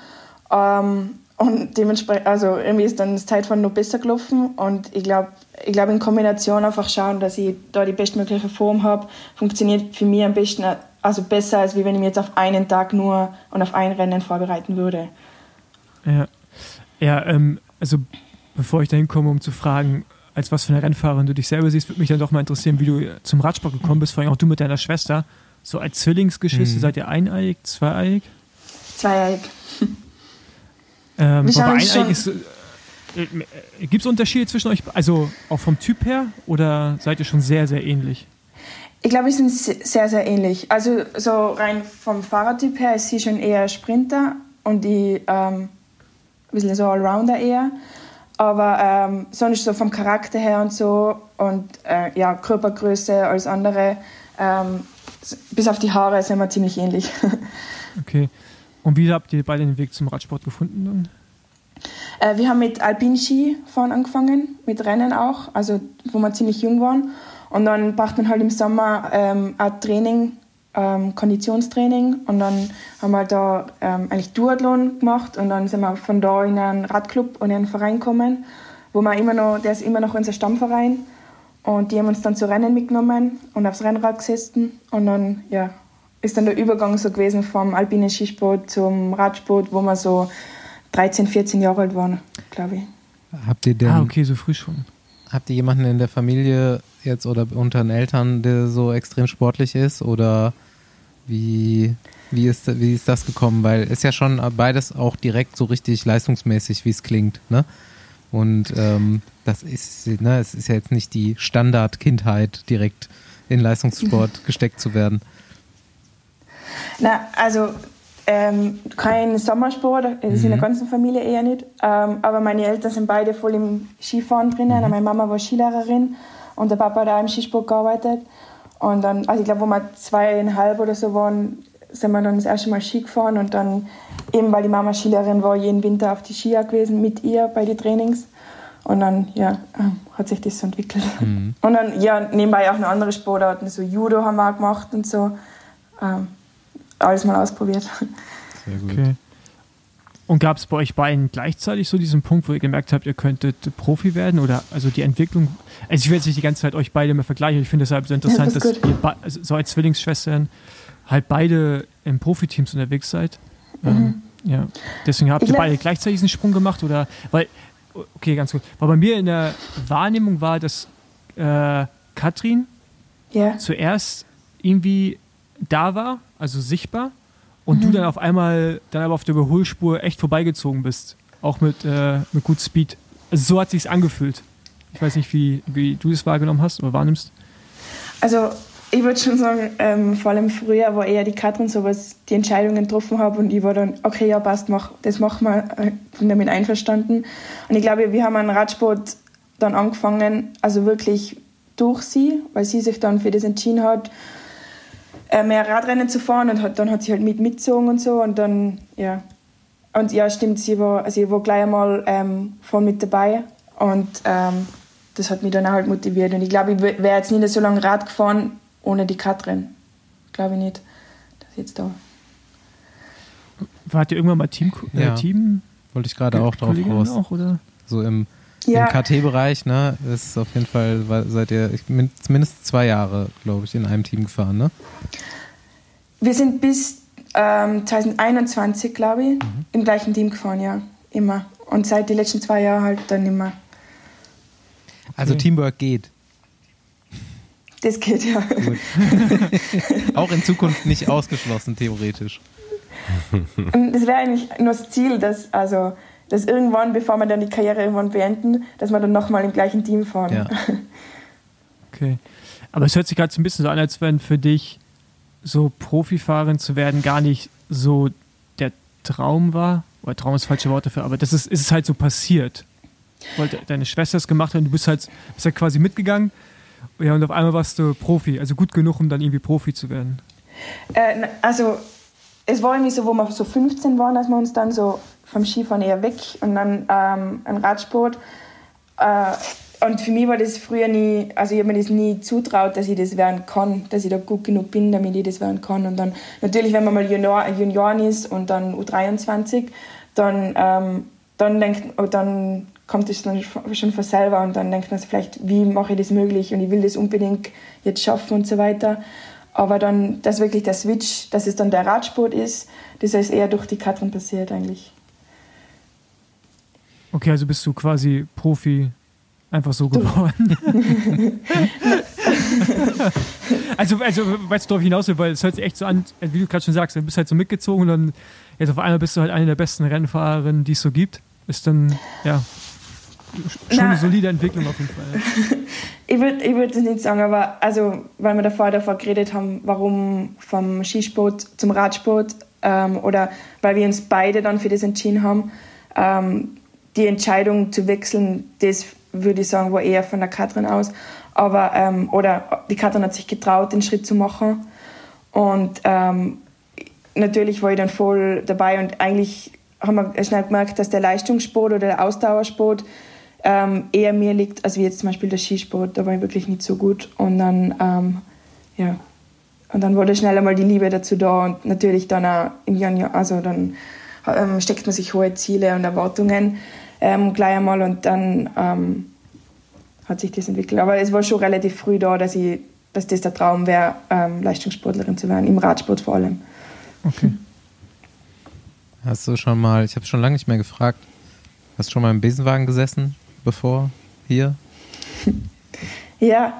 Und dementsprechend, also irgendwie ist dann das Zeitfahren noch besser gelaufen und ich glaube in Kombination einfach schauen, dass ich da die bestmögliche Form habe, funktioniert für mich am besten, also besser, als wenn ich mich jetzt auf einen Tag nur und auf ein Rennen vorbereiten würde. Ja, also bevor ich dahin komme, um zu fragen, als was für eine Rennfahrerin du dich selber siehst, würde mich dann doch mal interessieren, wie du zum Radsport gekommen bist, vor allem auch du mit deiner Schwester, so als Zwillingsgeschichte, seid ihr eineiig, zweieiig? Zweieig. Gibt es Unterschiede zwischen euch, also auch vom Typ her, oder seid ihr schon sehr, sehr ähnlich? Ich glaube, wir sind sehr, sehr ähnlich. Also so rein vom Fahrertyp her ist sie schon eher Sprinter und die ein bisschen so Allrounder eher. Aber sonst so vom Charakter her und so und Körpergröße als andere, bis auf die Haare sind wir ziemlich ähnlich. Okay. Und wie habt ihr beide den Weg zum Radsport gefunden dann? Wir haben mit Alpin-Ski fahren angefangen, mit Rennen auch, also wo wir ziemlich jung waren. Und dann braucht man halt im Sommer ein Training, Konditionstraining. Und dann haben wir da eigentlich Duathlon gemacht. Und dann sind wir von da in einen Radclub und in einen Verein gekommen, der ist immer noch unser Stammverein. Und die haben uns dann zu Rennen mitgenommen und aufs Rennrad gesessen. Und dann, ist dann der Übergang so gewesen vom alpinen Skisport zum Radsport, wo man so 13, 14 Jahre alt war, glaube ich. Habt ihr denn, okay, so früh schon. habt ihr jemanden in der Familie jetzt oder unter den Eltern, der so extrem sportlich ist? Oder wie ist das gekommen? Weil es ja schon beides auch direkt so richtig leistungsmäßig, wie es klingt, ne? Und das ist, ne, es ist ja jetzt nicht die Standard-Kindheit, direkt in Leistungssport gesteckt zu werden. Na, also kein Sommersport, das ist in der ganzen Familie eher nicht. Aber meine Eltern sind beide voll im Skifahren drinnen. Meine Mama war Skilehrerin und der Papa hat auch im Skisport gearbeitet. Und dann, also ich glaube, wo wir 2,5 oder so waren, sind wir dann das erste Mal Ski gefahren. Und dann, eben weil die Mama Skilehrerin war, jeden Winter auf die Skier gewesen mit ihr bei den Trainings. Und dann, ja, hat sich das so entwickelt. Und dann, ja, nebenbei auch noch andere Sportarten, so Judo haben wir auch gemacht und so. Alles mal ausprobiert. Sehr gut. Okay. Und gab es bei euch beiden gleichzeitig so diesen Punkt, wo ihr gemerkt habt, ihr könntet Profi werden? Oder also die Entwicklung, also ich will jetzt nicht die ganze Zeit euch beide mehr vergleichen, ich finde es deshalb so interessant, dass ihr also so als Zwillingsschwestern halt beide in Profiteams unterwegs seid. Ja. Deswegen habt ihr beide gleichzeitig diesen Sprung gemacht? Oder, weil, okay, ganz gut. Weil bei mir in der Wahrnehmung war, dass Katrin zuerst irgendwie da war, also sichtbar, und du dann auf einmal dann aber auf der Überholspur echt vorbeigezogen bist. Auch mit gut Speed. Also so hat sich's angefühlt. Ich weiß nicht, wie du das wahrgenommen hast oder wahrnimmst. Also ich würde schon sagen, vor allem früher war eher die Katrin so, was die Entscheidungen getroffen hat und ich war dann, okay, ja passt, das machen wir, bin damit einverstanden. Und ich glaube, wir haben einen Radsport dann angefangen, also wirklich durch sie, weil sie sich dann für das entschieden hat, mehr Radrennen zu fahren und dann hat sie halt mitgezogen und so und dann, ja. Und ja, stimmt, sie war gleich einmal voll mit dabei und das hat mich dann auch halt motiviert. Und ich glaube, ich wäre jetzt nicht so lange Rad gefahren ohne die Katrin. Glaube ich nicht, dass ich jetzt da... Wart ihr irgendwann mal Team? Wollte ich gerade auch drauf raus. Auch, oder? So im KT-Bereich, ne, ist auf jeden Fall, seid ihr zumindest 2 Jahre, glaube ich, in einem Team gefahren, ne? Wir sind bis 2021, glaube ich, im gleichen Team gefahren, ja, immer. Und seit den letzten 2 Jahren halt dann immer. Also Teamwork geht. Das geht, ja. Gut. Auch in Zukunft nicht ausgeschlossen, theoretisch. Und das wäre eigentlich nur das Ziel, dass irgendwann, bevor wir dann die Karriere irgendwann beenden, dass wir dann nochmal im gleichen Team fahren. Ja. Okay. Aber es hört sich gerade so ein bisschen so an, als wenn für dich so Profifahrerin zu werden gar nicht so der Traum war. Oder Traum ist das falsche Wort dafür, aber ist es halt so passiert. Weil deine Schwester es gemacht hat und du bist halt quasi mitgegangen. Ja, und auf einmal warst du Profi, also gut genug, um dann irgendwie Profi zu werden. Also es war irgendwie so, wo wir so 15 waren, als wir uns dann so vom Skifahren eher weg und dann ein Radsport. Und für mich war das früher nie, also ich habe mir das nie zutraut, dass ich das werden kann, dass ich da gut genug bin, damit ich das werden kann. Und dann natürlich, wenn man mal Junioren ist und dann U23, dann kommt es dann schon von selber und dann denkt man sich vielleicht, wie mache ich das möglich und ich will das unbedingt jetzt schaffen und so weiter. Aber dann, dass wirklich der Switch, dass es dann der Radsport ist, das ist eher durch die Katrin passiert eigentlich. Okay, also bist du quasi Profi einfach so geworden. also weißt du, darauf hinaus will, weil es hört sich echt so an, wie du gerade schon sagst, du bist halt so mitgezogen und dann jetzt auf einmal bist du halt eine der besten Rennfahrerinnen, die es so gibt. Ist dann, ja, schon eine solide Entwicklung auf jeden Fall. Ich würd das nicht sagen, aber also, weil wir davor geredet haben, warum vom Skisport zum Radsport oder weil wir uns beide dann für das entschieden haben, die Entscheidung zu wechseln, das würde ich sagen, war eher von der Katrin aus. Aber, oder die Katrin hat sich getraut, den Schritt zu machen. Und natürlich war ich dann voll dabei und eigentlich haben wir schnell gemerkt, dass der Leistungssport oder der Ausdauersport eher mir liegt, als wie jetzt zum Beispiel der Skisport. Da war ich wirklich nicht so gut. Und dann, und dann wurde schnell einmal die Liebe dazu da und natürlich dann auch im Jahr, also dann steckt man sich hohe Ziele und Erwartungen gleich einmal und dann hat sich das entwickelt. Aber es war schon relativ früh da, dass das der Traum wäre, Leistungssportlerin zu werden, im Radsport vor allem. Okay. Hast du schon mal, ich habe schon lange nicht mehr gefragt, hast du schon mal im Besenwagen gesessen, bevor hier? Ja,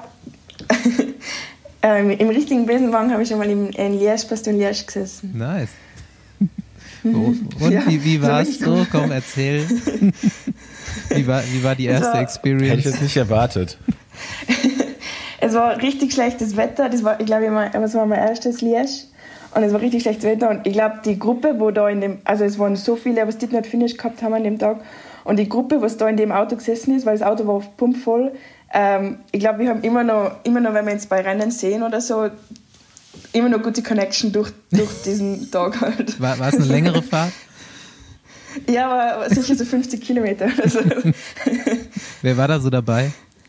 im richtigen Besenwagen habe ich schon mal in Liège, Baston Liège gesessen. Nice. Und Ja, wie war es so so? Komm, erzähl. Wie war die erste Hätte ich Experience? das nicht erwartet. Es war richtig schlechtes Wetter, das war mein erstes Liège. Und es war richtig schlechtes Wetter und ich glaube, die Gruppe, wo da es waren so viele, was die nicht Finish gehabt haben an dem Tag, und die Gruppe, was da in dem Auto gesessen ist, weil das Auto war pumpvoll, ich glaube, wir haben immer noch, wenn wir jetzt bei Rennen sehen oder so, immer noch gute Connection durch diesen Tag halt. War es eine längere Fahrt? Ja, aber sicher so 50 Kilometer oder so. Wer war da so dabei?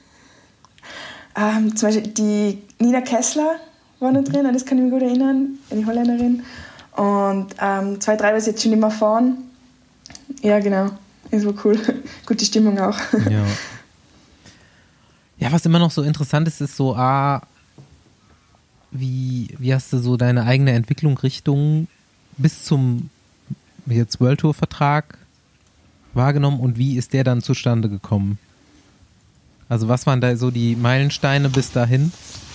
Zum Beispiel die Nina Kessler war noch drin, an das kann ich mich gut erinnern, die Holländerin. Und 2, 3, was jetzt schon immer fahren. Ja, genau. Das war cool. Gute Stimmung auch. Ja, was immer noch so interessant ist, ist so, wie hast du so deine eigene Entwicklung Richtung bis zum jetzt World Tour Vertrag wahrgenommen und wie ist der dann zustande gekommen? Also was waren da so die Meilensteine bis dahin?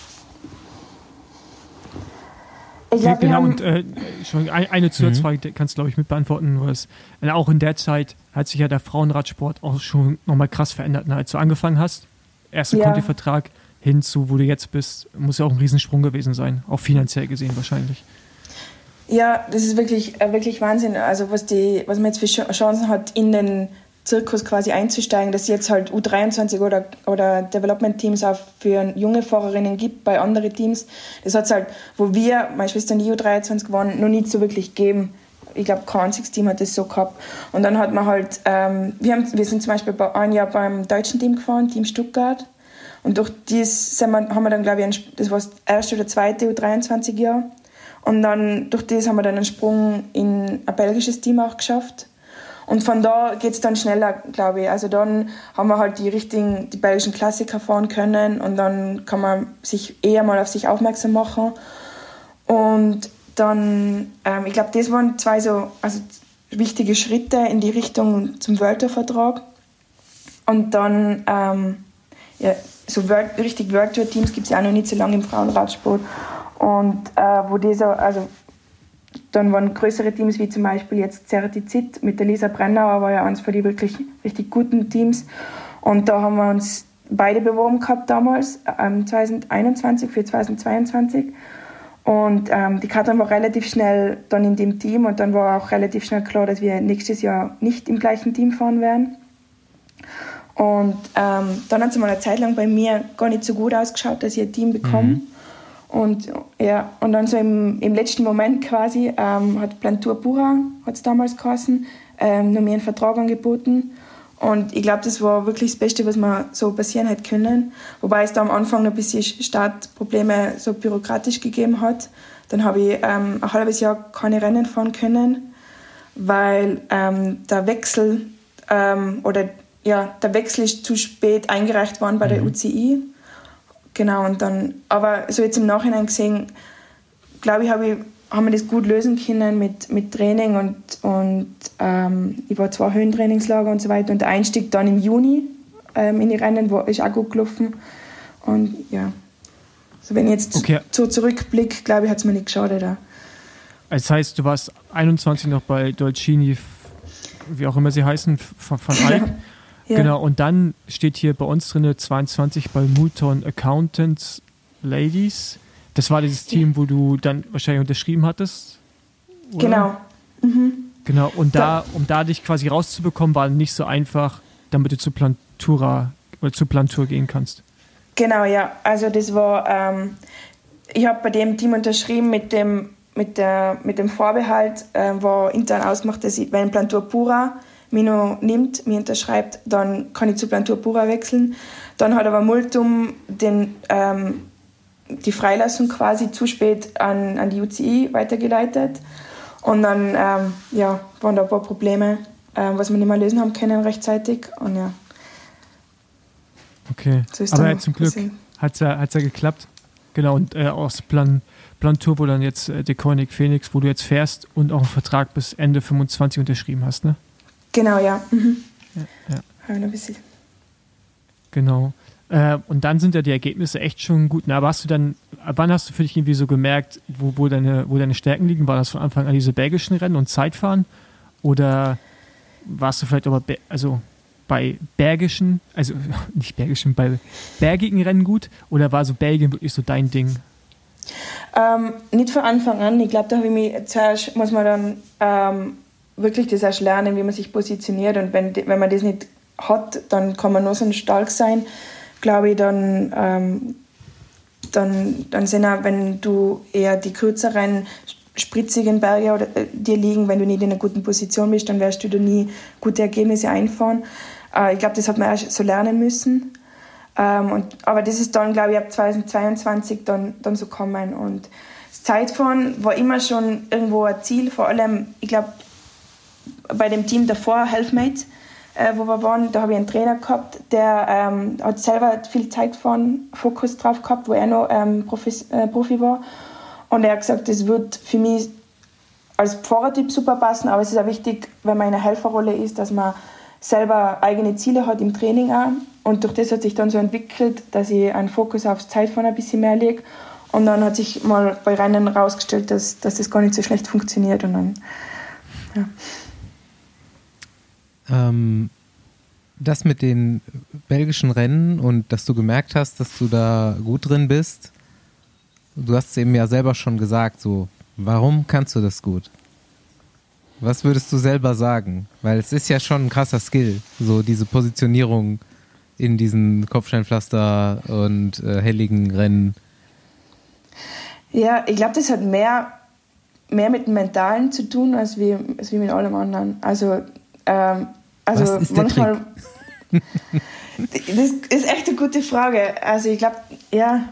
Ich glaub, und schon eine Zusatzfrage kannst du, glaube ich, mit beantworten. Auch in der Zeit hat sich ja der Frauenradsport auch schon nochmal krass verändert. Ne? Als du angefangen hast, erster Conti-Vertrag hin zu, wo du jetzt bist, muss ja auch ein Riesensprung gewesen sein. Auch finanziell gesehen wahrscheinlich. Ja, das ist wirklich Wahnsinn. Also was man jetzt für Chancen hat, in den Zirkus quasi einzusteigen, dass es jetzt halt U23 oder Development-Teams auch für junge Fahrerinnen gibt bei anderen Teams. Das hat es halt, wo wir, meine Schwester in die U23 waren, noch nicht so wirklich gegeben. Ich glaube, kein einziges Team hat das so gehabt. Und dann hat man halt, wir sind zum Beispiel ein Jahr beim deutschen Team gefahren, Team Stuttgart. Und durch das haben wir dann, glaube ich, das war das erste oder zweite U23-Jahr. Und dann durch das haben wir dann einen Sprung in ein belgisches Team auch geschafft. Und von da geht es dann schneller, glaube ich. Also dann haben wir halt die belgischen Klassiker fahren können und dann kann man sich eher mal auf sich aufmerksam machen. Und dann, ich glaube, das waren 2 wichtige Schritte in die Richtung zum World Tour Vertrag. Und dann, so richtig World Tour Teams gibt es ja auch noch nicht so lange im Frauenradsport. Und dann waren größere Teams wie zum Beispiel jetzt Ceratizid mit der Lisa Brennauer, war ja eines von den wirklich richtig guten Teams. Und da haben wir uns beide beworben gehabt damals, 2021 für 2022. Und die Katrin war relativ schnell dann in dem Team und dann war auch relativ schnell klar, dass wir nächstes Jahr nicht im gleichen Team fahren werden. Und dann hat es mal eine Zeit lang bei mir gar nicht so gut ausgeschaut, dass ich ein Team bekomme. Und dann so im letzten Moment quasi hat Plantur Pura, hat es damals geheißen, nur mir einen Vertrag angeboten. Und ich glaube, das war wirklich das Beste, was mir so passieren hätte können. Wobei es da am Anfang noch ein bisschen Startprobleme so byrokratisch gegeben hat. Dann habe ich ein halbes Jahr keine Rennen fahren können, weil der Wechsel ist zu spät eingereicht worden bei der UCI. Genau, und dann, aber so jetzt im Nachhinein gesehen, glaube ich, haben wir das gut lösen können mit Training und ich war 2 Höhentrainingslager und so weiter und der Einstieg dann im Juni in die Rennen ist auch gut gelaufen und ja, so wenn ich jetzt so zurückblicke, glaube ich, hat es mir nicht geschadet. Auch. Das heißt, du warst 21 noch bei Dolcini, wie auch immer sie heißen, von Eyck. Ja. Genau, und dann steht hier bei uns drin 22 bei Mouton Accountants Ladies. Das war dieses Team, wo du dann wahrscheinlich unterschrieben hattest? Oder? Genau. Mhm. Genau, und um da dich quasi rauszubekommen, war nicht so einfach, damit du zu Plantur gehen kannst. Genau, ja. Also das war, ich habe bei dem Team unterschrieben mit dem Vorbehalt, war intern ausgemacht, dass ich, wenn Plantur Pura mich noch nimmt, mich unterschreibt, dann kann ich zu Plantur Pura wechseln. Dann hat aber Multum die Freilassung quasi zu spät an die UCI weitergeleitet. Und dann waren da ein paar Probleme, was wir nicht mehr lösen haben können rechtzeitig. Und okay, so aber zum Glück hat es ja geklappt. Genau, und aus Plantur, wo dann jetzt Deceuninck Phoenix, wo du jetzt fährst und auch einen Vertrag bis Ende 25 unterschrieben hast, ne? Genau, ja. Ja. Noch ein bisschen. Genau. Und dann sind ja die Ergebnisse echt schon gut. Na, aber wann hast du für dich irgendwie so gemerkt, wo deine Stärken liegen? War das von Anfang an diese belgischen Rennen und Zeitfahren? Oder warst du vielleicht aber bei bergischen, also nicht bergischen, bei bergigen Rennen gut? Oder war so Belgien wirklich so dein Ding? Nicht von Anfang an. Ich glaube, da habe ich mich zuerst, muss man dann wirklich das erst lernen, wie man sich positioniert. Und wenn man das nicht hat, dann kann man nur so stark sein, glaube ich, dann sind auch, wenn du eher die kürzeren, spritzigen Berge oder dir liegen, wenn du nicht in einer guten Position bist, dann wirst du da nie gute Ergebnisse einfahren. Ich glaube, das hat man erst so lernen müssen. Aber das ist dann, glaube ich, ab 2022 dann so kommen. Und das Zeitfahren war immer schon irgendwo ein Ziel, vor allem, ich glaube, bei dem Team davor, Healthmate, wo wir waren, da habe ich einen Trainer gehabt, der hat selber viel Zeitfahren-Fokus drauf gehabt, wo er noch Profi war. Und er hat gesagt, das wird für mich als Fahrertyp super passen, aber es ist auch wichtig, wenn man in einer Helferrolle ist, dass man selber eigene Ziele hat im Training auch. Und durch das hat sich dann so entwickelt, dass ich einen Fokus aufs Zeitfahren ein bisschen mehr lege. Und dann hat sich mal bei Rennen herausgestellt, dass das gar nicht so schlecht funktioniert. Und dann, ja. Das mit den belgischen Rennen und dass du gemerkt hast, dass du da gut drin bist, du hast es eben ja selber schon gesagt, so, warum kannst du das gut? Was würdest du selber sagen? Weil es ist ja schon ein krasser Skill, so diese Positionierung in diesen Kopfsteinpflaster und helligen Rennen. Ja, ich glaube, das hat mehr mit dem Mentalen zu tun, als wie mit allem anderen. Also was ist der Trick? Das ist echt eine gute Frage. Also ich glaube, ja,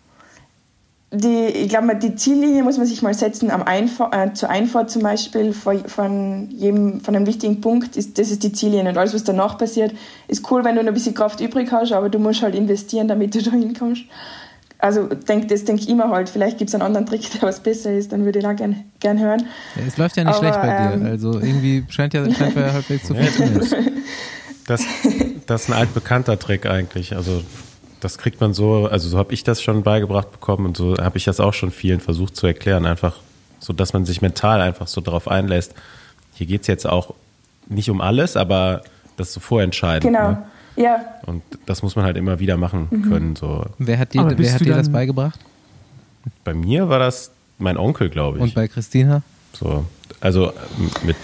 die Ziellinie muss man sich mal setzen zur Einfahrt zum Beispiel von einem wichtigen Punkt. Das ist die Ziellinie und alles, was danach passiert, ist cool, wenn du noch ein bisschen Kraft übrig hast, aber du musst halt investieren, damit du da hinkommst. Also das denke ich immer halt. Vielleicht gibt es einen anderen Trick, der was besser ist, dann würde ich auch gern hören. Ja, es läuft ja nicht schlecht bei dir. Also irgendwie scheint ja halbwegs zu funktionieren. Das ist ein altbekannter Trick eigentlich. Also das kriegt man so habe ich das schon beigebracht bekommen und so habe ich das auch schon vielen versucht zu erklären. Einfach so, dass man sich mental einfach so darauf einlässt. Hier geht es jetzt auch nicht um alles, aber das ist so vorentscheidend. Genau. Ne? Ja. Und das muss man halt immer wieder machen können. So. Wer hat dir das beigebracht? Bei mir war das mein Onkel, glaube ich. Und bei Christina? So, also mit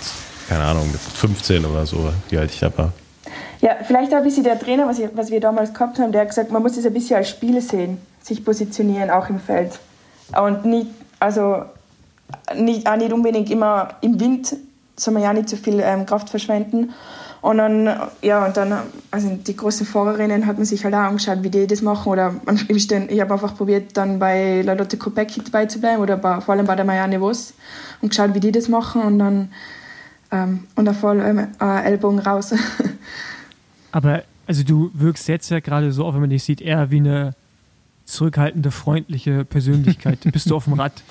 15 oder so, wie alt ich da war. Ja, vielleicht auch ein bisschen der Trainer, was wir damals gehabt haben, der hat gesagt, man muss das ein bisschen als Spiel sehen, sich positionieren, auch im Feld. Und auch nicht unbedingt immer im Wind, soll man ja nicht so viel Kraft verschwenden. Und dann, also die großen Fahrerinnen hat man sich halt auch angeschaut, wie die das machen. Oder ich habe einfach probiert, dann bei La Lotte Kopecky dabei zu bleiben oder vor allem bei der Marianne Vos und geschaut, wie die das machen und dann voll Ellbogen raus. Aber also du wirkst jetzt ja gerade so, auch wenn man dich sieht, eher wie eine zurückhaltende, freundliche Persönlichkeit. Bist du auf dem Rad?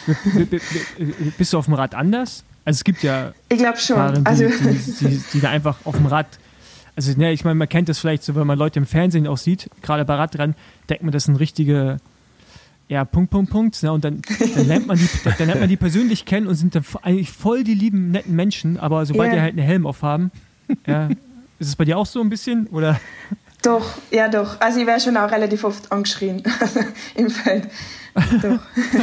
Bist du auf dem Rad anders? Also es gibt ja ich glaube schon. Fahrer, die da einfach auf dem Rad, also ne, ich meine, man kennt das vielleicht so, wenn man Leute im Fernsehen auch sieht, gerade bei Radrennen, denkt man, das sind richtige, ja, Punkt, ne, und dann lernt man die persönlich kennen und sind dann eigentlich voll die lieben, netten Menschen, aber sobald die halt einen Helm aufhaben, ja, ist es bei dir auch so ein bisschen, oder? Doch. Also ich werde schon auch relativ oft angeschrien im Feld. Doch.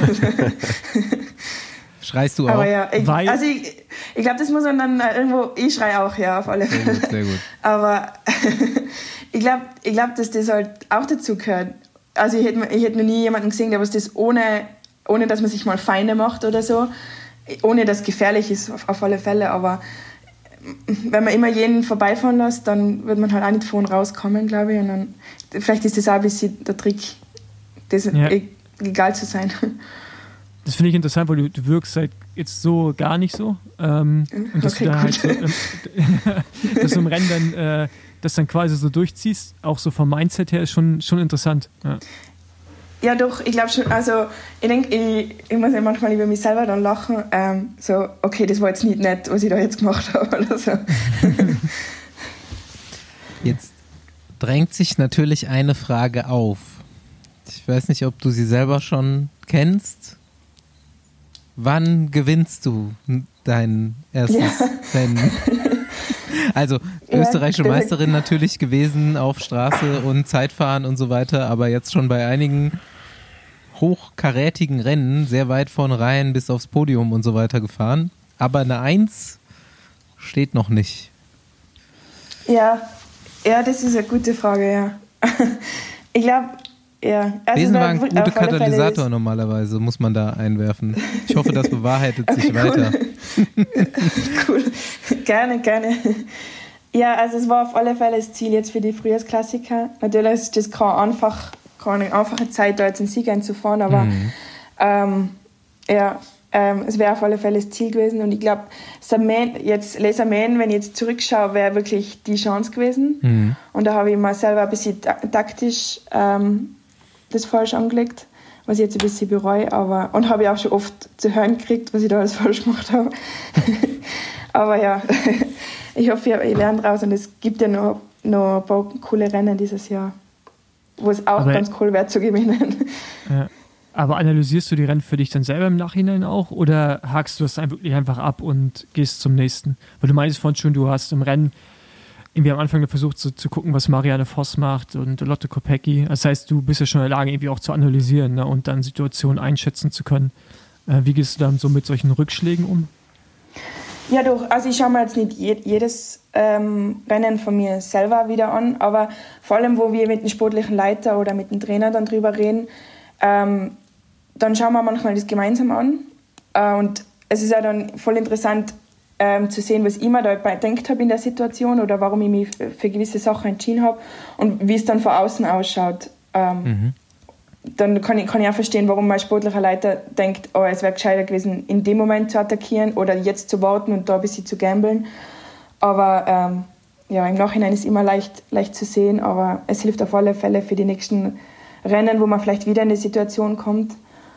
Schreist du auch? Aber ja, ich glaube, das muss man dann irgendwo, ich schreie auch, ja, auf alle Fälle. Sehr gut. Aber ich glaube, dass das halt auch dazu gehört. Also ich hätte noch nie jemanden gesehen, der was das ohne dass man sich mal Feinde macht oder so, ohne dass es gefährlich ist, auf alle Fälle, aber wenn man immer jeden vorbeifahren lässt, dann wird man halt auch nicht vorn rauskommen, glaube ich. Und dann, vielleicht ist das auch ein bisschen der Trick, das egal zu sein. Das finde ich interessant, weil du wirkst halt jetzt so gar nicht so. Und dass du da halt so, dass du im Rennen dann das dann quasi so durchziehst, auch so vom Mindset her, ist schon interessant. Ja. Ja, doch, ich glaube schon. Also, ich denke, ich muss ja manchmal über mich selber dann lachen. So, okay, das war jetzt nicht nett, was ich da jetzt gemacht habe oder so. Jetzt drängt sich natürlich eine Frage auf. Ich weiß nicht, ob du sie selber schon kennst. Wann gewinnst du dein erstes Rennen? Also österreichische Meisterin natürlich gewesen auf Straße und Zeitfahren und so weiter, aber jetzt schon bei einigen hochkarätigen Rennen sehr weit vorne rein bis aufs Podium und so weiter gefahren. Aber eine 1 steht noch nicht. Ja, das ist eine gute Frage, ja. Ich glaube, ja. Also Besenwagen, gute Katalysator normalerweise, muss man da einwerfen. Ich hoffe, das bewahrheitet sich weiter. Cool, gerne. Ja, also es war auf alle Fälle das Ziel jetzt für die Frühjahrsklassiker. Natürlich ist das keine einfache Zeit, da jetzt einen Sieg einzufahren, aber es wäre auf alle Fälle das Ziel gewesen. Und ich glaube, Les Armeen, wenn ich jetzt zurückschaue, wäre wirklich die Chance gewesen. Und da habe ich mir selber ein bisschen taktisch das falsch angelegt, was ich jetzt ein bisschen bereue. Und habe ich auch schon oft zu hören gekriegt, was ich da alles falsch gemacht habe. Aber ja, ich hoffe, ich lerne daraus. Und es gibt ja noch ein paar coole Rennen dieses Jahr, wo es auch ganz cool wäre zu gewinnen. Ja. Aber analysierst du die Rennen für dich dann selber im Nachhinein auch oder hakst du das wirklich einfach ab und gehst zum nächsten? Weil du meinst vorhin schon, du hast im Rennen irgendwie am Anfang versucht zu gucken, was Marianne Voss macht und Lotte Kopecky. Das heißt, du bist ja schon in der Lage, irgendwie auch zu analysieren, ne, und dann Situationen einschätzen zu können. Wie gehst du dann so mit solchen Rückschlägen um? Ja, doch. Also ich schaue mir jetzt nicht jedes Rennen von mir selber wieder an, aber vor allem, wo wir mit dem sportlichen Leiter oder mit dem Trainer dann drüber reden, dann schauen wir manchmal das gemeinsam an. Und es ist ja dann voll interessant zu sehen, was ich mir da gedacht habe in der Situation oder warum ich mich für gewisse Sachen entschieden habe und wie es dann von außen ausschaut. Dann kann ich auch verstehen, warum mein sportlicher Leiter denkt, oh, es wäre gescheiter gewesen, in dem Moment zu attackieren oder jetzt zu warten und da ein bisschen zu gamblen. Aber im Nachhinein ist es immer leicht zu sehen, aber es hilft auf alle Fälle für die nächsten Rennen, wo man vielleicht wieder in die Situation kommt.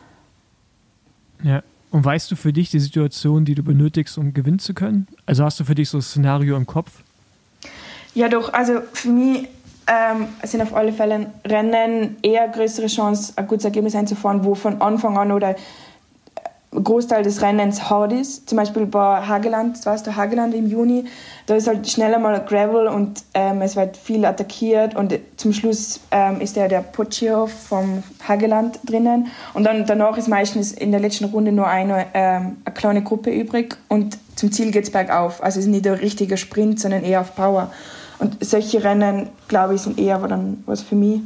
Ja, und weißt du für dich die Situation, die du benötigst, um gewinnen zu können? Also hast du für dich so ein Szenario im Kopf? Ja, doch. Also für mich sind auf alle Fälle Rennen eher größere Chance, ein gutes Ergebnis einzufahren, wo von Anfang an oder ein Großteil des Rennens hart ist. Zum Beispiel bei Hageland, das weißt du, Hageland im Juni, da ist halt schneller mal Gravel und es wird viel attackiert und zum Schluss ist der Poggio vom Hageland drinnen und dann danach ist meistens in der letzten Runde nur eine kleine Gruppe übrig und zum Ziel geht es bergauf. Also es ist nicht ein richtiger Sprint, sondern eher auf Power. Und solche Rennen, glaube ich, sind eher dann was für mich,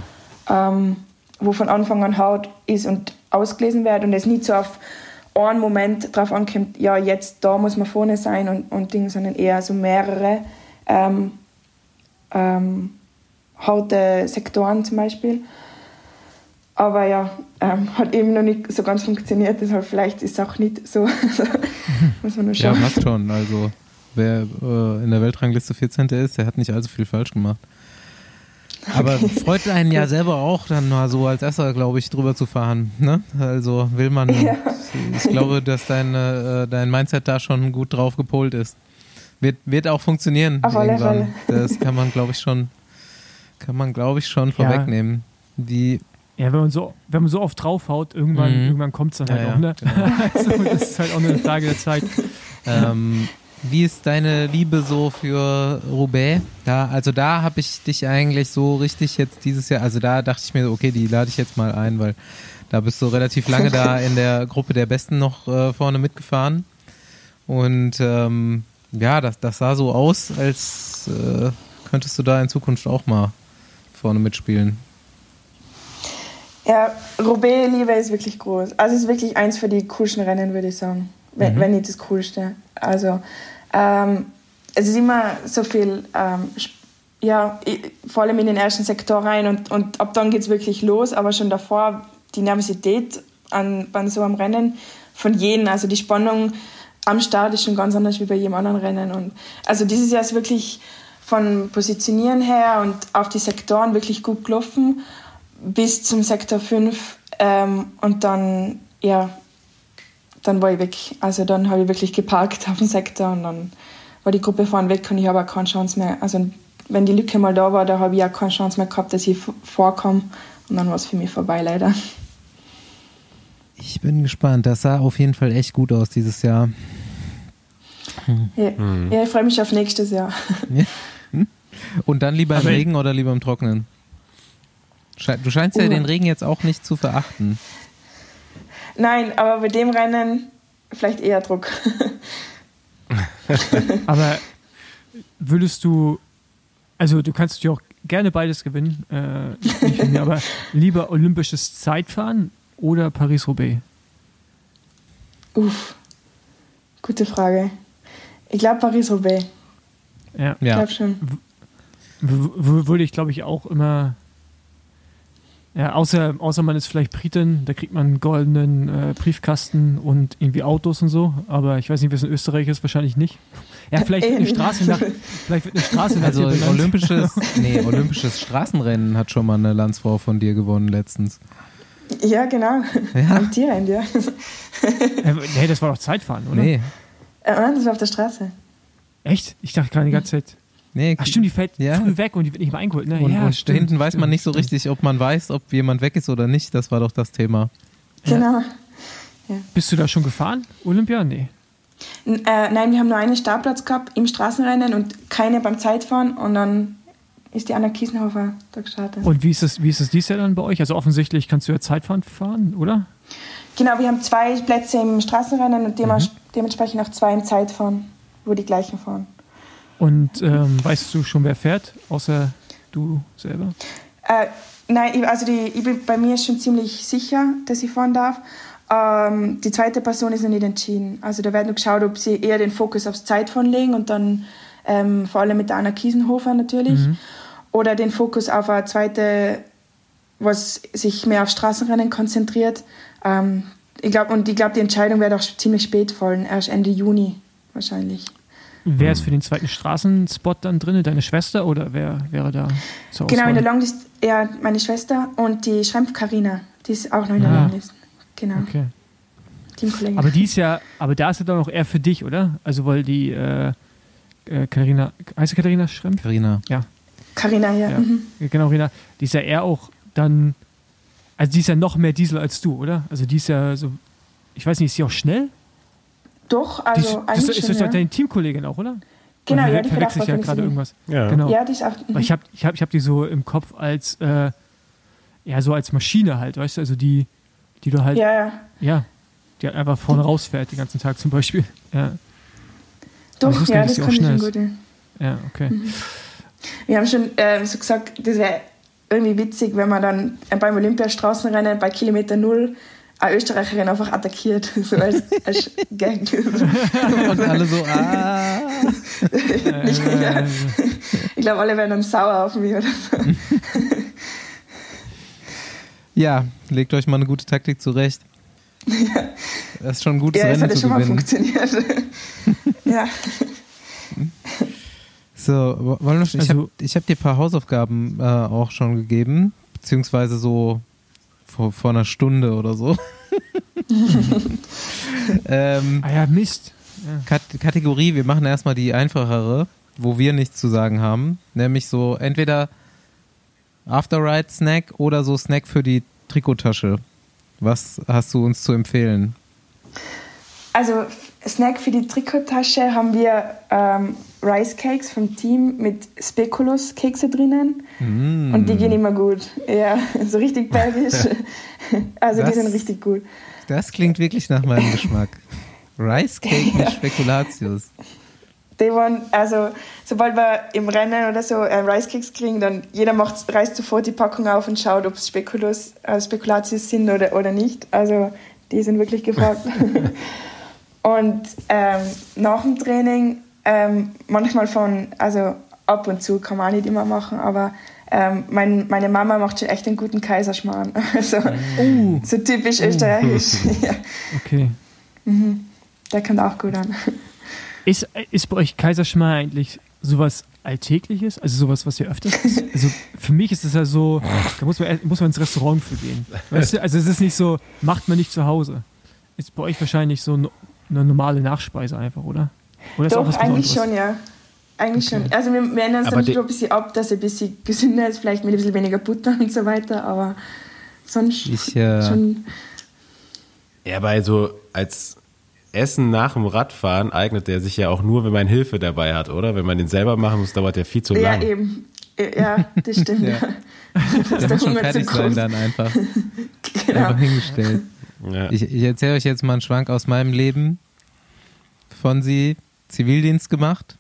wo von Anfang an hart ist und ausgelesen wird und es nicht so auf einen Moment drauf ankommt, ja, jetzt da muss man vorne sein und Dinge, sondern eher so mehrere harte Sektoren zum Beispiel. Aber ja, hat eben noch nicht so ganz funktioniert, deshalb vielleicht ist es auch nicht so. Muss man nur schauen. Ja, passt schon. Also wer in der Weltrangliste 14. ist, der hat nicht allzu viel falsch gemacht. Aber freut einen ja selber auch, dann mal so als Erster, glaube ich, drüber zu fahren. Ne? Also will man, ich glaube, dass dein Mindset da schon gut drauf gepolt ist. Wird auch funktionieren irgendwann. Das kann man, glaube ich, schon vorwegnehmen. Ja, wenn man so oft draufhaut, irgendwann kommt es dann halt auch. Ne? Genau. Also, das ist halt auch nur eine Frage der Zeit. Wie ist deine Liebe so für Roubaix? Da habe ich dich eigentlich so richtig jetzt dieses Jahr, also da dachte ich mir so, okay, die lade ich jetzt mal ein, weil da bist du relativ lange da in der Gruppe der Besten noch vorne mitgefahren. Und das sah so aus, als könntest du da in Zukunft auch mal vorne mitspielen. Ja, Roubaix-Liebe ist wirklich groß. Also es ist wirklich eins für die coolsten Rennen, würde ich sagen. Wenn nicht das Coolste. Also es ist immer so viel, vor allem in den ersten Sektor rein und ab dann geht es wirklich los, aber schon davor die Nervosität bei so einem Rennen von jedem, also die Spannung am Start ist schon ganz anders wie bei jedem anderen Rennen. Und also dieses Jahr ist wirklich von Positionieren her und auf die Sektoren wirklich gut gelaufen. bis zum Sektor 5 und dann, dann war ich weg. Also dann habe ich wirklich geparkt auf dem Sektor und dann war die Gruppe vorne weg und ich habe auch keine Chance mehr. Also wenn die Lücke mal da war, da habe ich auch keine Chance mehr gehabt, dass ich vorkomme und dann war es für mich vorbei, leider. Ich bin gespannt. Das sah auf jeden Fall echt gut aus dieses Jahr. Ja, ich freue mich auf nächstes Jahr. Und dann lieber im Regen oder lieber im Trockenen? Du scheinst ja den Regen jetzt auch nicht zu verachten. Nein, aber bei dem Rennen vielleicht eher Druck. Aber würdest du, also du kannst ja auch gerne beides gewinnen, nicht von mir, aber lieber olympisches Zeitfahren oder Paris-Roubaix? Gute Frage. Ich glaube Paris-Roubaix. Ja. Ich glaube schon. Würde ich, glaube ich, auch immer. Ja, außer man ist vielleicht Britin, da kriegt man einen goldenen Briefkasten und irgendwie Autos und so, aber ich weiß nicht, wie es in Österreich ist, wahrscheinlich nicht. Ja, vielleicht wird eine Straße nach Also dir benannt. olympisches Straßenrennen hat schon mal eine Landsfrau von dir gewonnen letztens. Ja, genau. Ja. Am Tierrennen, ja. Nee, das war doch Zeitfahren, oder? Nee. Das war auf der Straße. Echt? Ich dachte gerade die ganze Zeit. Nee, Ach stimmt, die fällt ja. früh weg und die wird nicht mal eingeholt. Ne? Und Ja, da hinten weiß man nicht so richtig, ob man weiß, ob jemand weg ist oder nicht. Das war doch das Thema. Genau. Ja. Bist du da schon gefahren? Olympia? Nee. Nein, wir haben nur einen Startplatz gehabt im Straßenrennen und keine beim Zeitfahren und dann ist die Anna Kiesenhofer da gestartet. Und wie ist es dieses Jahr dann bei euch? Also offensichtlich kannst du ja Zeitfahren fahren, oder? Genau, wir haben 2 Plätze im Straßenrennen und dementsprechend auch 2 im Zeitfahren, wo die gleichen fahren. Und weißt du schon, wer fährt, außer du selber? Nein, also bei mir ist schon ziemlich sicher, dass ich fahren darf. Die zweite Person ist noch nicht entschieden. Also da wird noch geschaut, ob sie eher den Fokus aufs Zeitfahren legen und dann vor allem mit der Anna Kiesenhofer natürlich. Oder den Fokus auf eine zweite, was sich mehr auf Straßenrennen konzentriert. Ich glaube, die Entscheidung wird auch ziemlich spät fallen, erst Ende Juni wahrscheinlich. Wer ist für den zweiten Straßenspot dann drin? Deine Schwester oder wer wäre da zur Auswahl? Genau, in der Longlist meine Schwester und die Schrempf Carina, die ist auch noch in der Longlist. Genau. Okay. Teamkollegin. Aber da ist ja dann auch eher für dich, oder? Also weil die Carina, heißt sie Katharina Schrempf? Carina. Ja. Carina, ja. Genau, Carina. Die ist ja eher auch dann, also die ist ja noch mehr Diesel als du, oder? Also die ist ja so, ich weiß nicht, ist sie auch schnell? Doch, also das eigentlich ist schon, doch deine Teamkollegin auch, oder? Genau, ja, die verwechsel ich ja gerade irgendwas. Ja. Genau. Ja, die ist auch. Weil ich hab die so im Kopf als, so als Maschine halt, weißt du, also die du halt, die halt einfach vorne rausfährt den ganzen Tag zum Beispiel. Ja. Doch, ja, das auch kann ich schnell schon gut. Ja, okay. Wir haben schon so gesagt, das wäre irgendwie witzig, wenn man dann beim Olympiastraßenrennen bei Kilometer 0 eine Österreicherin einfach attackiert, so als Gag. Und alle so, Ich glaube, alle wären dann sauer auf mich oder so. Ja, legt euch mal eine gute Taktik zurecht. Ja. Das ist schon ein gutes Ja, das Rennen hat ja zu schon mal gewinnen. funktioniert. Ja. So, ich hab dir ein paar Hausaufgaben auch schon gegeben, beziehungsweise so vor einer Stunde oder so. Mist. Ja. Kategorie, wir machen erstmal die einfachere, wo wir nichts zu sagen haben, nämlich so entweder After-Ride-Snack oder so Snack für die Trikottasche. Was hast du uns zu empfehlen? Also Snack für die Trikottasche haben wir Rice Cakes vom Team mit Speculoos-Kekse drinnen. Und die gehen immer gut. Ja, so richtig belgisch. Also die sind richtig gut. Das klingt wirklich nach meinem Geschmack. Rice Cake mit Spekulatius. Die waren, also sobald wir im Rennen oder so Rice Cakes kriegen, dann reißt sofort die Packung auf und schaut, ob es Spekulatius sind oder nicht. Also die sind wirklich gefragt. Und nach dem Training manchmal also ab und zu, kann man auch nicht immer machen, aber meine Mama macht schon echt einen guten Kaiserschmarrn. Also so typisch österreichisch. Ja. Okay. Der kommt auch gut an. Ist bei euch Kaiserschmarrn eigentlich sowas Alltägliches? Also sowas, was ihr öfters isst? Also für mich ist es ja so, da muss man ins Restaurant für gehen. Weißt du? Also es ist nicht so, macht man nicht zu Hause. Ist bei euch wahrscheinlich so eine normale Nachspeise einfach, oder? Oder ist auch Doch, was eigentlich Besonderes? schon, ja. Eigentlich schon. Also wir ändern uns Aber dann schon ein bisschen ab, dass es ein bisschen gesünder ist, vielleicht mit ein bisschen weniger Butter und so weiter, aber sonst schon. Ja, aber so als Essen nach dem Radfahren eignet der sich ja auch nur, wenn man Hilfe dabei hat, oder? Wenn man den selber machen muss, dauert der viel zu Ja, lang. eben. Ja, das stimmt. Ja. Der muss schon fertig sein dann einfach. Genau. Einfach hingestellt. Ja. Ich erzähle euch jetzt mal einen Schwank aus meinem Leben. Von sie Zivildienst gemacht.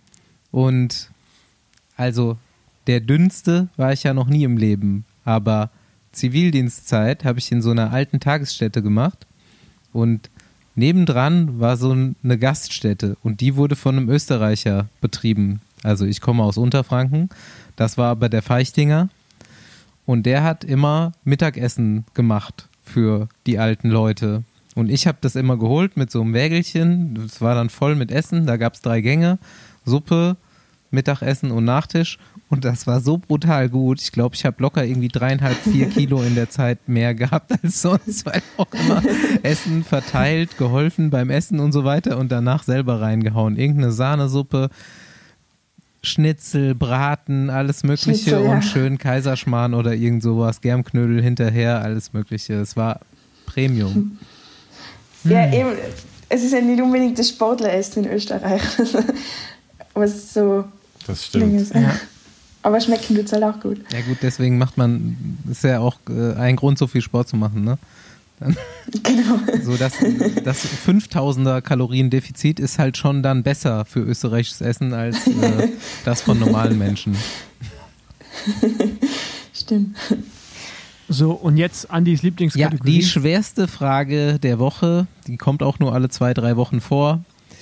Und also der dünnste war ich ja noch nie im Leben. Aber Zivildienstzeit habe ich in so einer alten Tagesstätte gemacht. Und nebendran war so eine Gaststätte. Und die wurde von einem Österreicher betrieben. Also ich komme aus Unterfranken. Das war aber der Feichtinger. Und der hat immer Mittagessen gemacht für die alten Leute. Und ich habe das immer geholt mit so einem Wägelchen. Das war dann voll mit Essen. Da gab es 3 Gänge. Suppe, Mittagessen und Nachtisch. Und das war so brutal gut. Ich glaube, ich habe locker irgendwie 3,5, 4 Kilo in der Zeit mehr gehabt als sonst, weil auch immer Essen verteilt, geholfen beim Essen und so weiter und danach selber reingehauen. Irgendeine Sahnesuppe, Schnitzel, Braten, alles Mögliche Schnitzel, ja. und schön Kaiserschmarrn oder irgend sowas, Germknödel hinterher, alles Mögliche. Es war Premium. Ja, eben. Es ist ja nicht unbedingt das Sportleressen in Österreich. Was so Das Ding stimmt. ist. Aber schmecken tut es halt auch gut. Ja gut, deswegen ist ja auch ein Grund, so viel Sport zu machen, ne? Genau. So das 5000er Kaloriendefizit ist halt schon dann besser für österreichisches Essen als das von normalen Menschen. Stimmt. So, und jetzt Andys Ja, Lieblingskategorie. die schwerste Frage der Woche, die kommt auch nur alle 2-3 Wochen vor.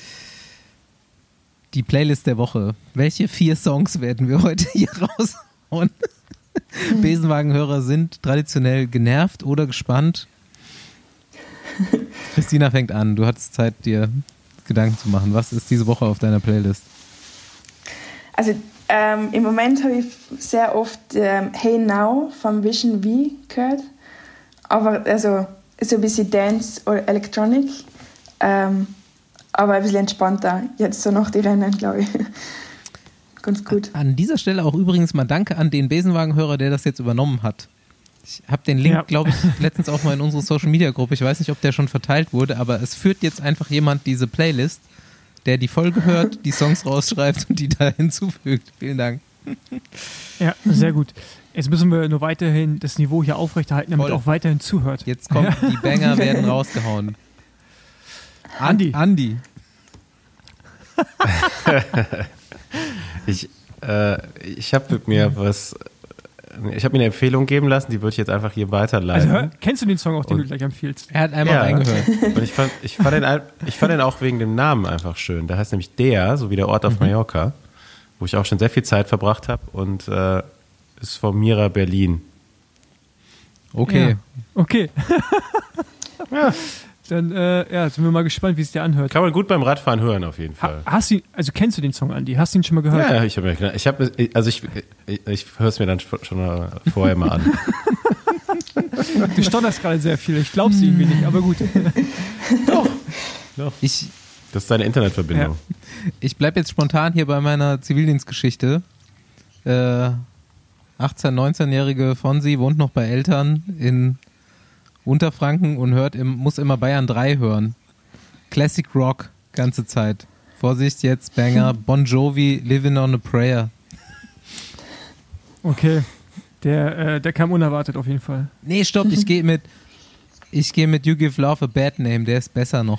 Die Playlist der Woche. Welche 4 Songs werden wir heute hier raushauen? Besenwagenhörer sind traditionell genervt oder gespannt. Christina fängt an. Du hattest Zeit, dir Gedanken zu machen. Was ist diese Woche auf deiner Playlist? Also im Moment habe ich sehr oft Hey Now von Vision V gehört. Aber also so ein bisschen Dance oder Electronic. Aber ein bisschen entspannter. Jetzt so nach die Rennen, glaube ich. Ganz gut. An dieser Stelle auch übrigens mal Danke an den Besenwagenhörer, der das jetzt übernommen hat. Ich habe den Link, glaube ich, letztens auch mal in unsere Social-Media-Gruppe. Ich weiß nicht, ob der schon verteilt wurde, aber es führt jetzt einfach jemand diese Playlist, der die Folge hört, die Songs rausschreibt und die da hinzufügt. Vielen Dank. Ja, sehr gut. Jetzt müssen wir nur weiterhin das Niveau hier aufrechterhalten, damit Voll. auch weiterhin zuhört. Jetzt kommt, die Banger werden rausgehauen. Andi. Ich habe mir eine Empfehlung geben lassen, die würde ich jetzt einfach hier weiterleiten. Also kennst du den Song auch, den du gleich empfiehlst? Er hat einmal reingehört. Und ich fand den auch wegen dem Namen einfach schön. Der heißt nämlich Der, so wie der Ort auf Mallorca, wo ich auch schon sehr viel Zeit verbracht habe und ist von Mira Berlin. Okay. Ja. Okay. Dann sind wir mal gespannt, wie es dir anhört. Kann man gut beim Radfahren hören auf jeden Fall. Kennst du den Song, Andi? Hast du ihn schon mal gehört? Ja, ich höre es mir dann schon mal vorher mal an. Du stotterst gerade sehr viel. Ich glaub's irgendwie nicht, aber gut. Doch. Ich Das ist deine Internetverbindung. Ich bleibe jetzt spontan hier bei meiner Zivildienstgeschichte. 18-, 19-jährige Fonsi wohnt noch bei Eltern in Unterfranken und muss immer Bayern 3 hören. Classic Rock, ganze Zeit. Vorsicht jetzt, Banger, Bon Jovi, Living on a Prayer. Okay, der kam unerwartet auf jeden Fall. Nee, stopp, ich gehe mit You Give Love a Bad Name, der ist besser noch.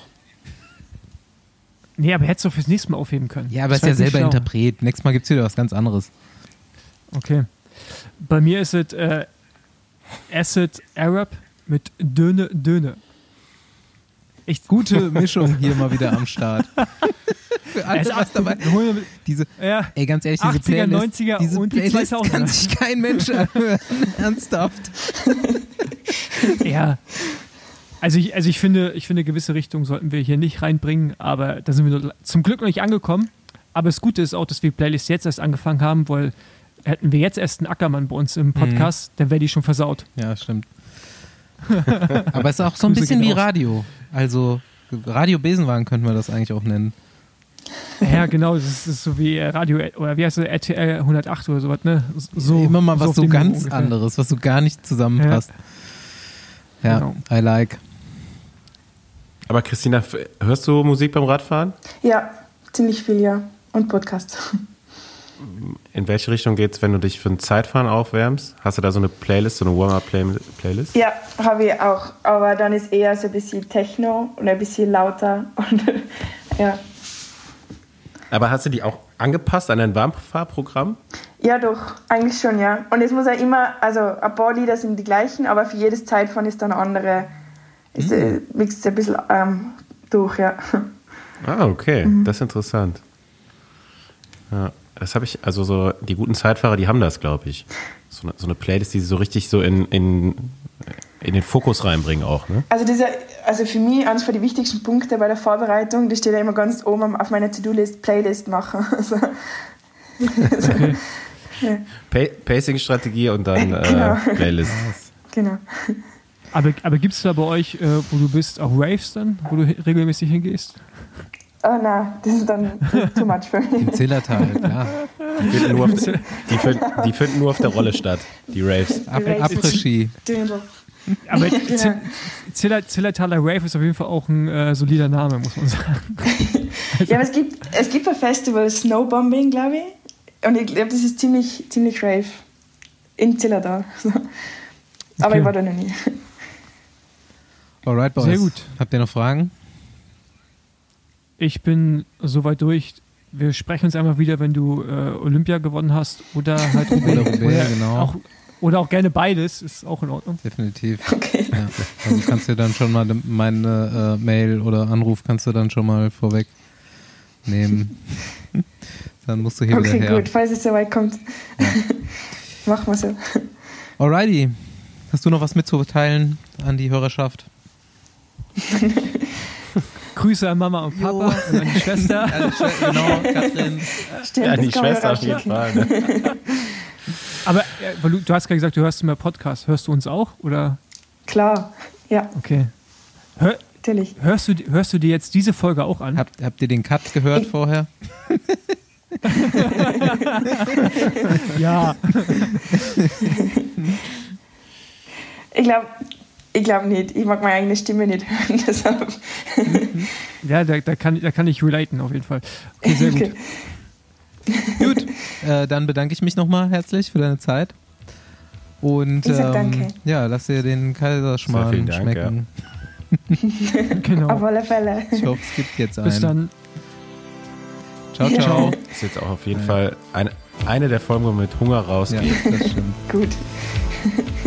Nee, aber hättest du fürs nächste Mal aufheben können. Ja, aber Das ist ja war nicht selber schlau. Interpret. Nächstes Mal gibt es wieder was ganz anderes. Okay. Bei mir ist es Acid Arab mit Döne Döne. Echt gute Mischung hier mal wieder am Start. Für alles, was dabei. Ey, ganz ehrlich, diese 80er, Playlist, 90er diese und die Playlist 2000er. kann sich kein Mensch anhören. Ernsthaft. Ja. Also ich finde, gewisse Richtungen sollten wir hier nicht reinbringen, aber da sind wir zum Glück noch nicht angekommen. Aber das Gute ist auch, dass wir Playlist jetzt erst angefangen haben, weil hätten wir jetzt erst einen Ackermann bei uns im Podcast, dann wäre die schon versaut. Ja, stimmt. Aber es ist auch so ein Grüße bisschen gehen wie raus. Radio. Also Radio Besenwagen könnten wir das eigentlich auch nennen. Ja, genau, das ist so wie Radio, oder wie heißt es, RTL 108 oder sowas, ne? So, Immer mal was auf so dem ganz Niveau ungefähr. anderes, was so gar nicht zusammenpasst. Ja, Genau. I like. Aber Christina, hörst du Musik beim Radfahren? Ja, ziemlich viel, ja. Und Podcast. In welche Richtung geht's, wenn du dich für ein Zeitfahren aufwärmst? Hast du da so eine Playlist, so eine Warm-Up-Playlist? Ja, habe ich auch. Aber dann ist eher so ein bisschen Techno und ein bisschen lauter. Und ja. Aber hast du die auch angepasst an dein Warmfahrprogramm? Ja, doch, eigentlich schon, ja. Und es muss ja immer, also ein paar Lieder sind die gleichen, aber für jedes Zeitfahren ist dann eine andere, mixt ein bisschen durch, ja. Ah, okay, das ist interessant. Ja, das habe ich, also so die guten Zeitfahrer, die haben das, glaube ich. So eine Playlist, die sie so richtig so in den Fokus reinbringen auch, ne? Also für mich eines der wichtigsten Punkte bei der Vorbereitung, das steht ja immer ganz oben auf meiner To-Do-List, Playlist machen. Also, Okay. Pacing-Strategie und dann Genau. Playlist. genau. Aber gibt es da bei euch, wo du bist, auch Raves dann, wo du regelmäßig hingehst? Oh nein, das ist dann too much für mich. Im Zillertal, klar. Die finden nur auf der Rolle statt, die Raves. Après-Ski. Aber Genau. Zillertaler Rave ist auf jeden Fall auch ein solider Name, muss man sagen. Ja, aber es gibt ein Festival, Snowbombing, glaube ich. Und ich glaube, das ist ziemlich rave. In Zillertal. Aber Okay. ich war da noch nie. Alright, Boys. Sehr gut. Habt ihr noch Fragen? Ich bin soweit durch. Wir sprechen uns einmal wieder, wenn du Olympia gewonnen hast oder halt Oder Roubaix, genau. Oder auch gerne beides, ist auch in Ordnung. Okay. Definitiv. Ja. Also kannst du dann schon mal meine Mail oder Anruf kannst du dann schon mal vorweg nehmen. Dann musst du hier Okay, wieder her. gut, falls es soweit kommt. Ja. Machen wir so. Alrighty. Hast du noch was mitzuteilen an die Hörerschaft? Grüße an Mama und Papa und an die Schwester. Genau, Katrin. Stimmt, Ja, das die kann man Schwester auf jeden rausschicken. Fall. Ne? Aber weil du hast gerade gesagt, du hörst mehr Podcasts. Hörst du uns auch? Oder? Klar, ja, Okay. natürlich. Hörst du dir jetzt diese Folge auch an? Habt ihr den Cut gehört vorher? Ja. Ich glaube nicht. Ich mag meine eigene Stimme nicht hören. Deshalb. Ja, da kann ich relaten auf jeden Fall. Okay, sehr gut. Okay. Gut, dann bedanke ich mich nochmal herzlich für deine Zeit. Und Ich sag danke. ja, lass dir den Kaiserschmarrn Sehr vielen Dank, schmecken. Genau. Auf alle Fälle. Ich hoffe, es gibt jetzt einen. Bis dann. Ciao, Ja. ciao. Ist jetzt auch auf jeden Fall eine der Folgen, wo man mit Hunger Ja, rausgeht. das stimmt. Gut.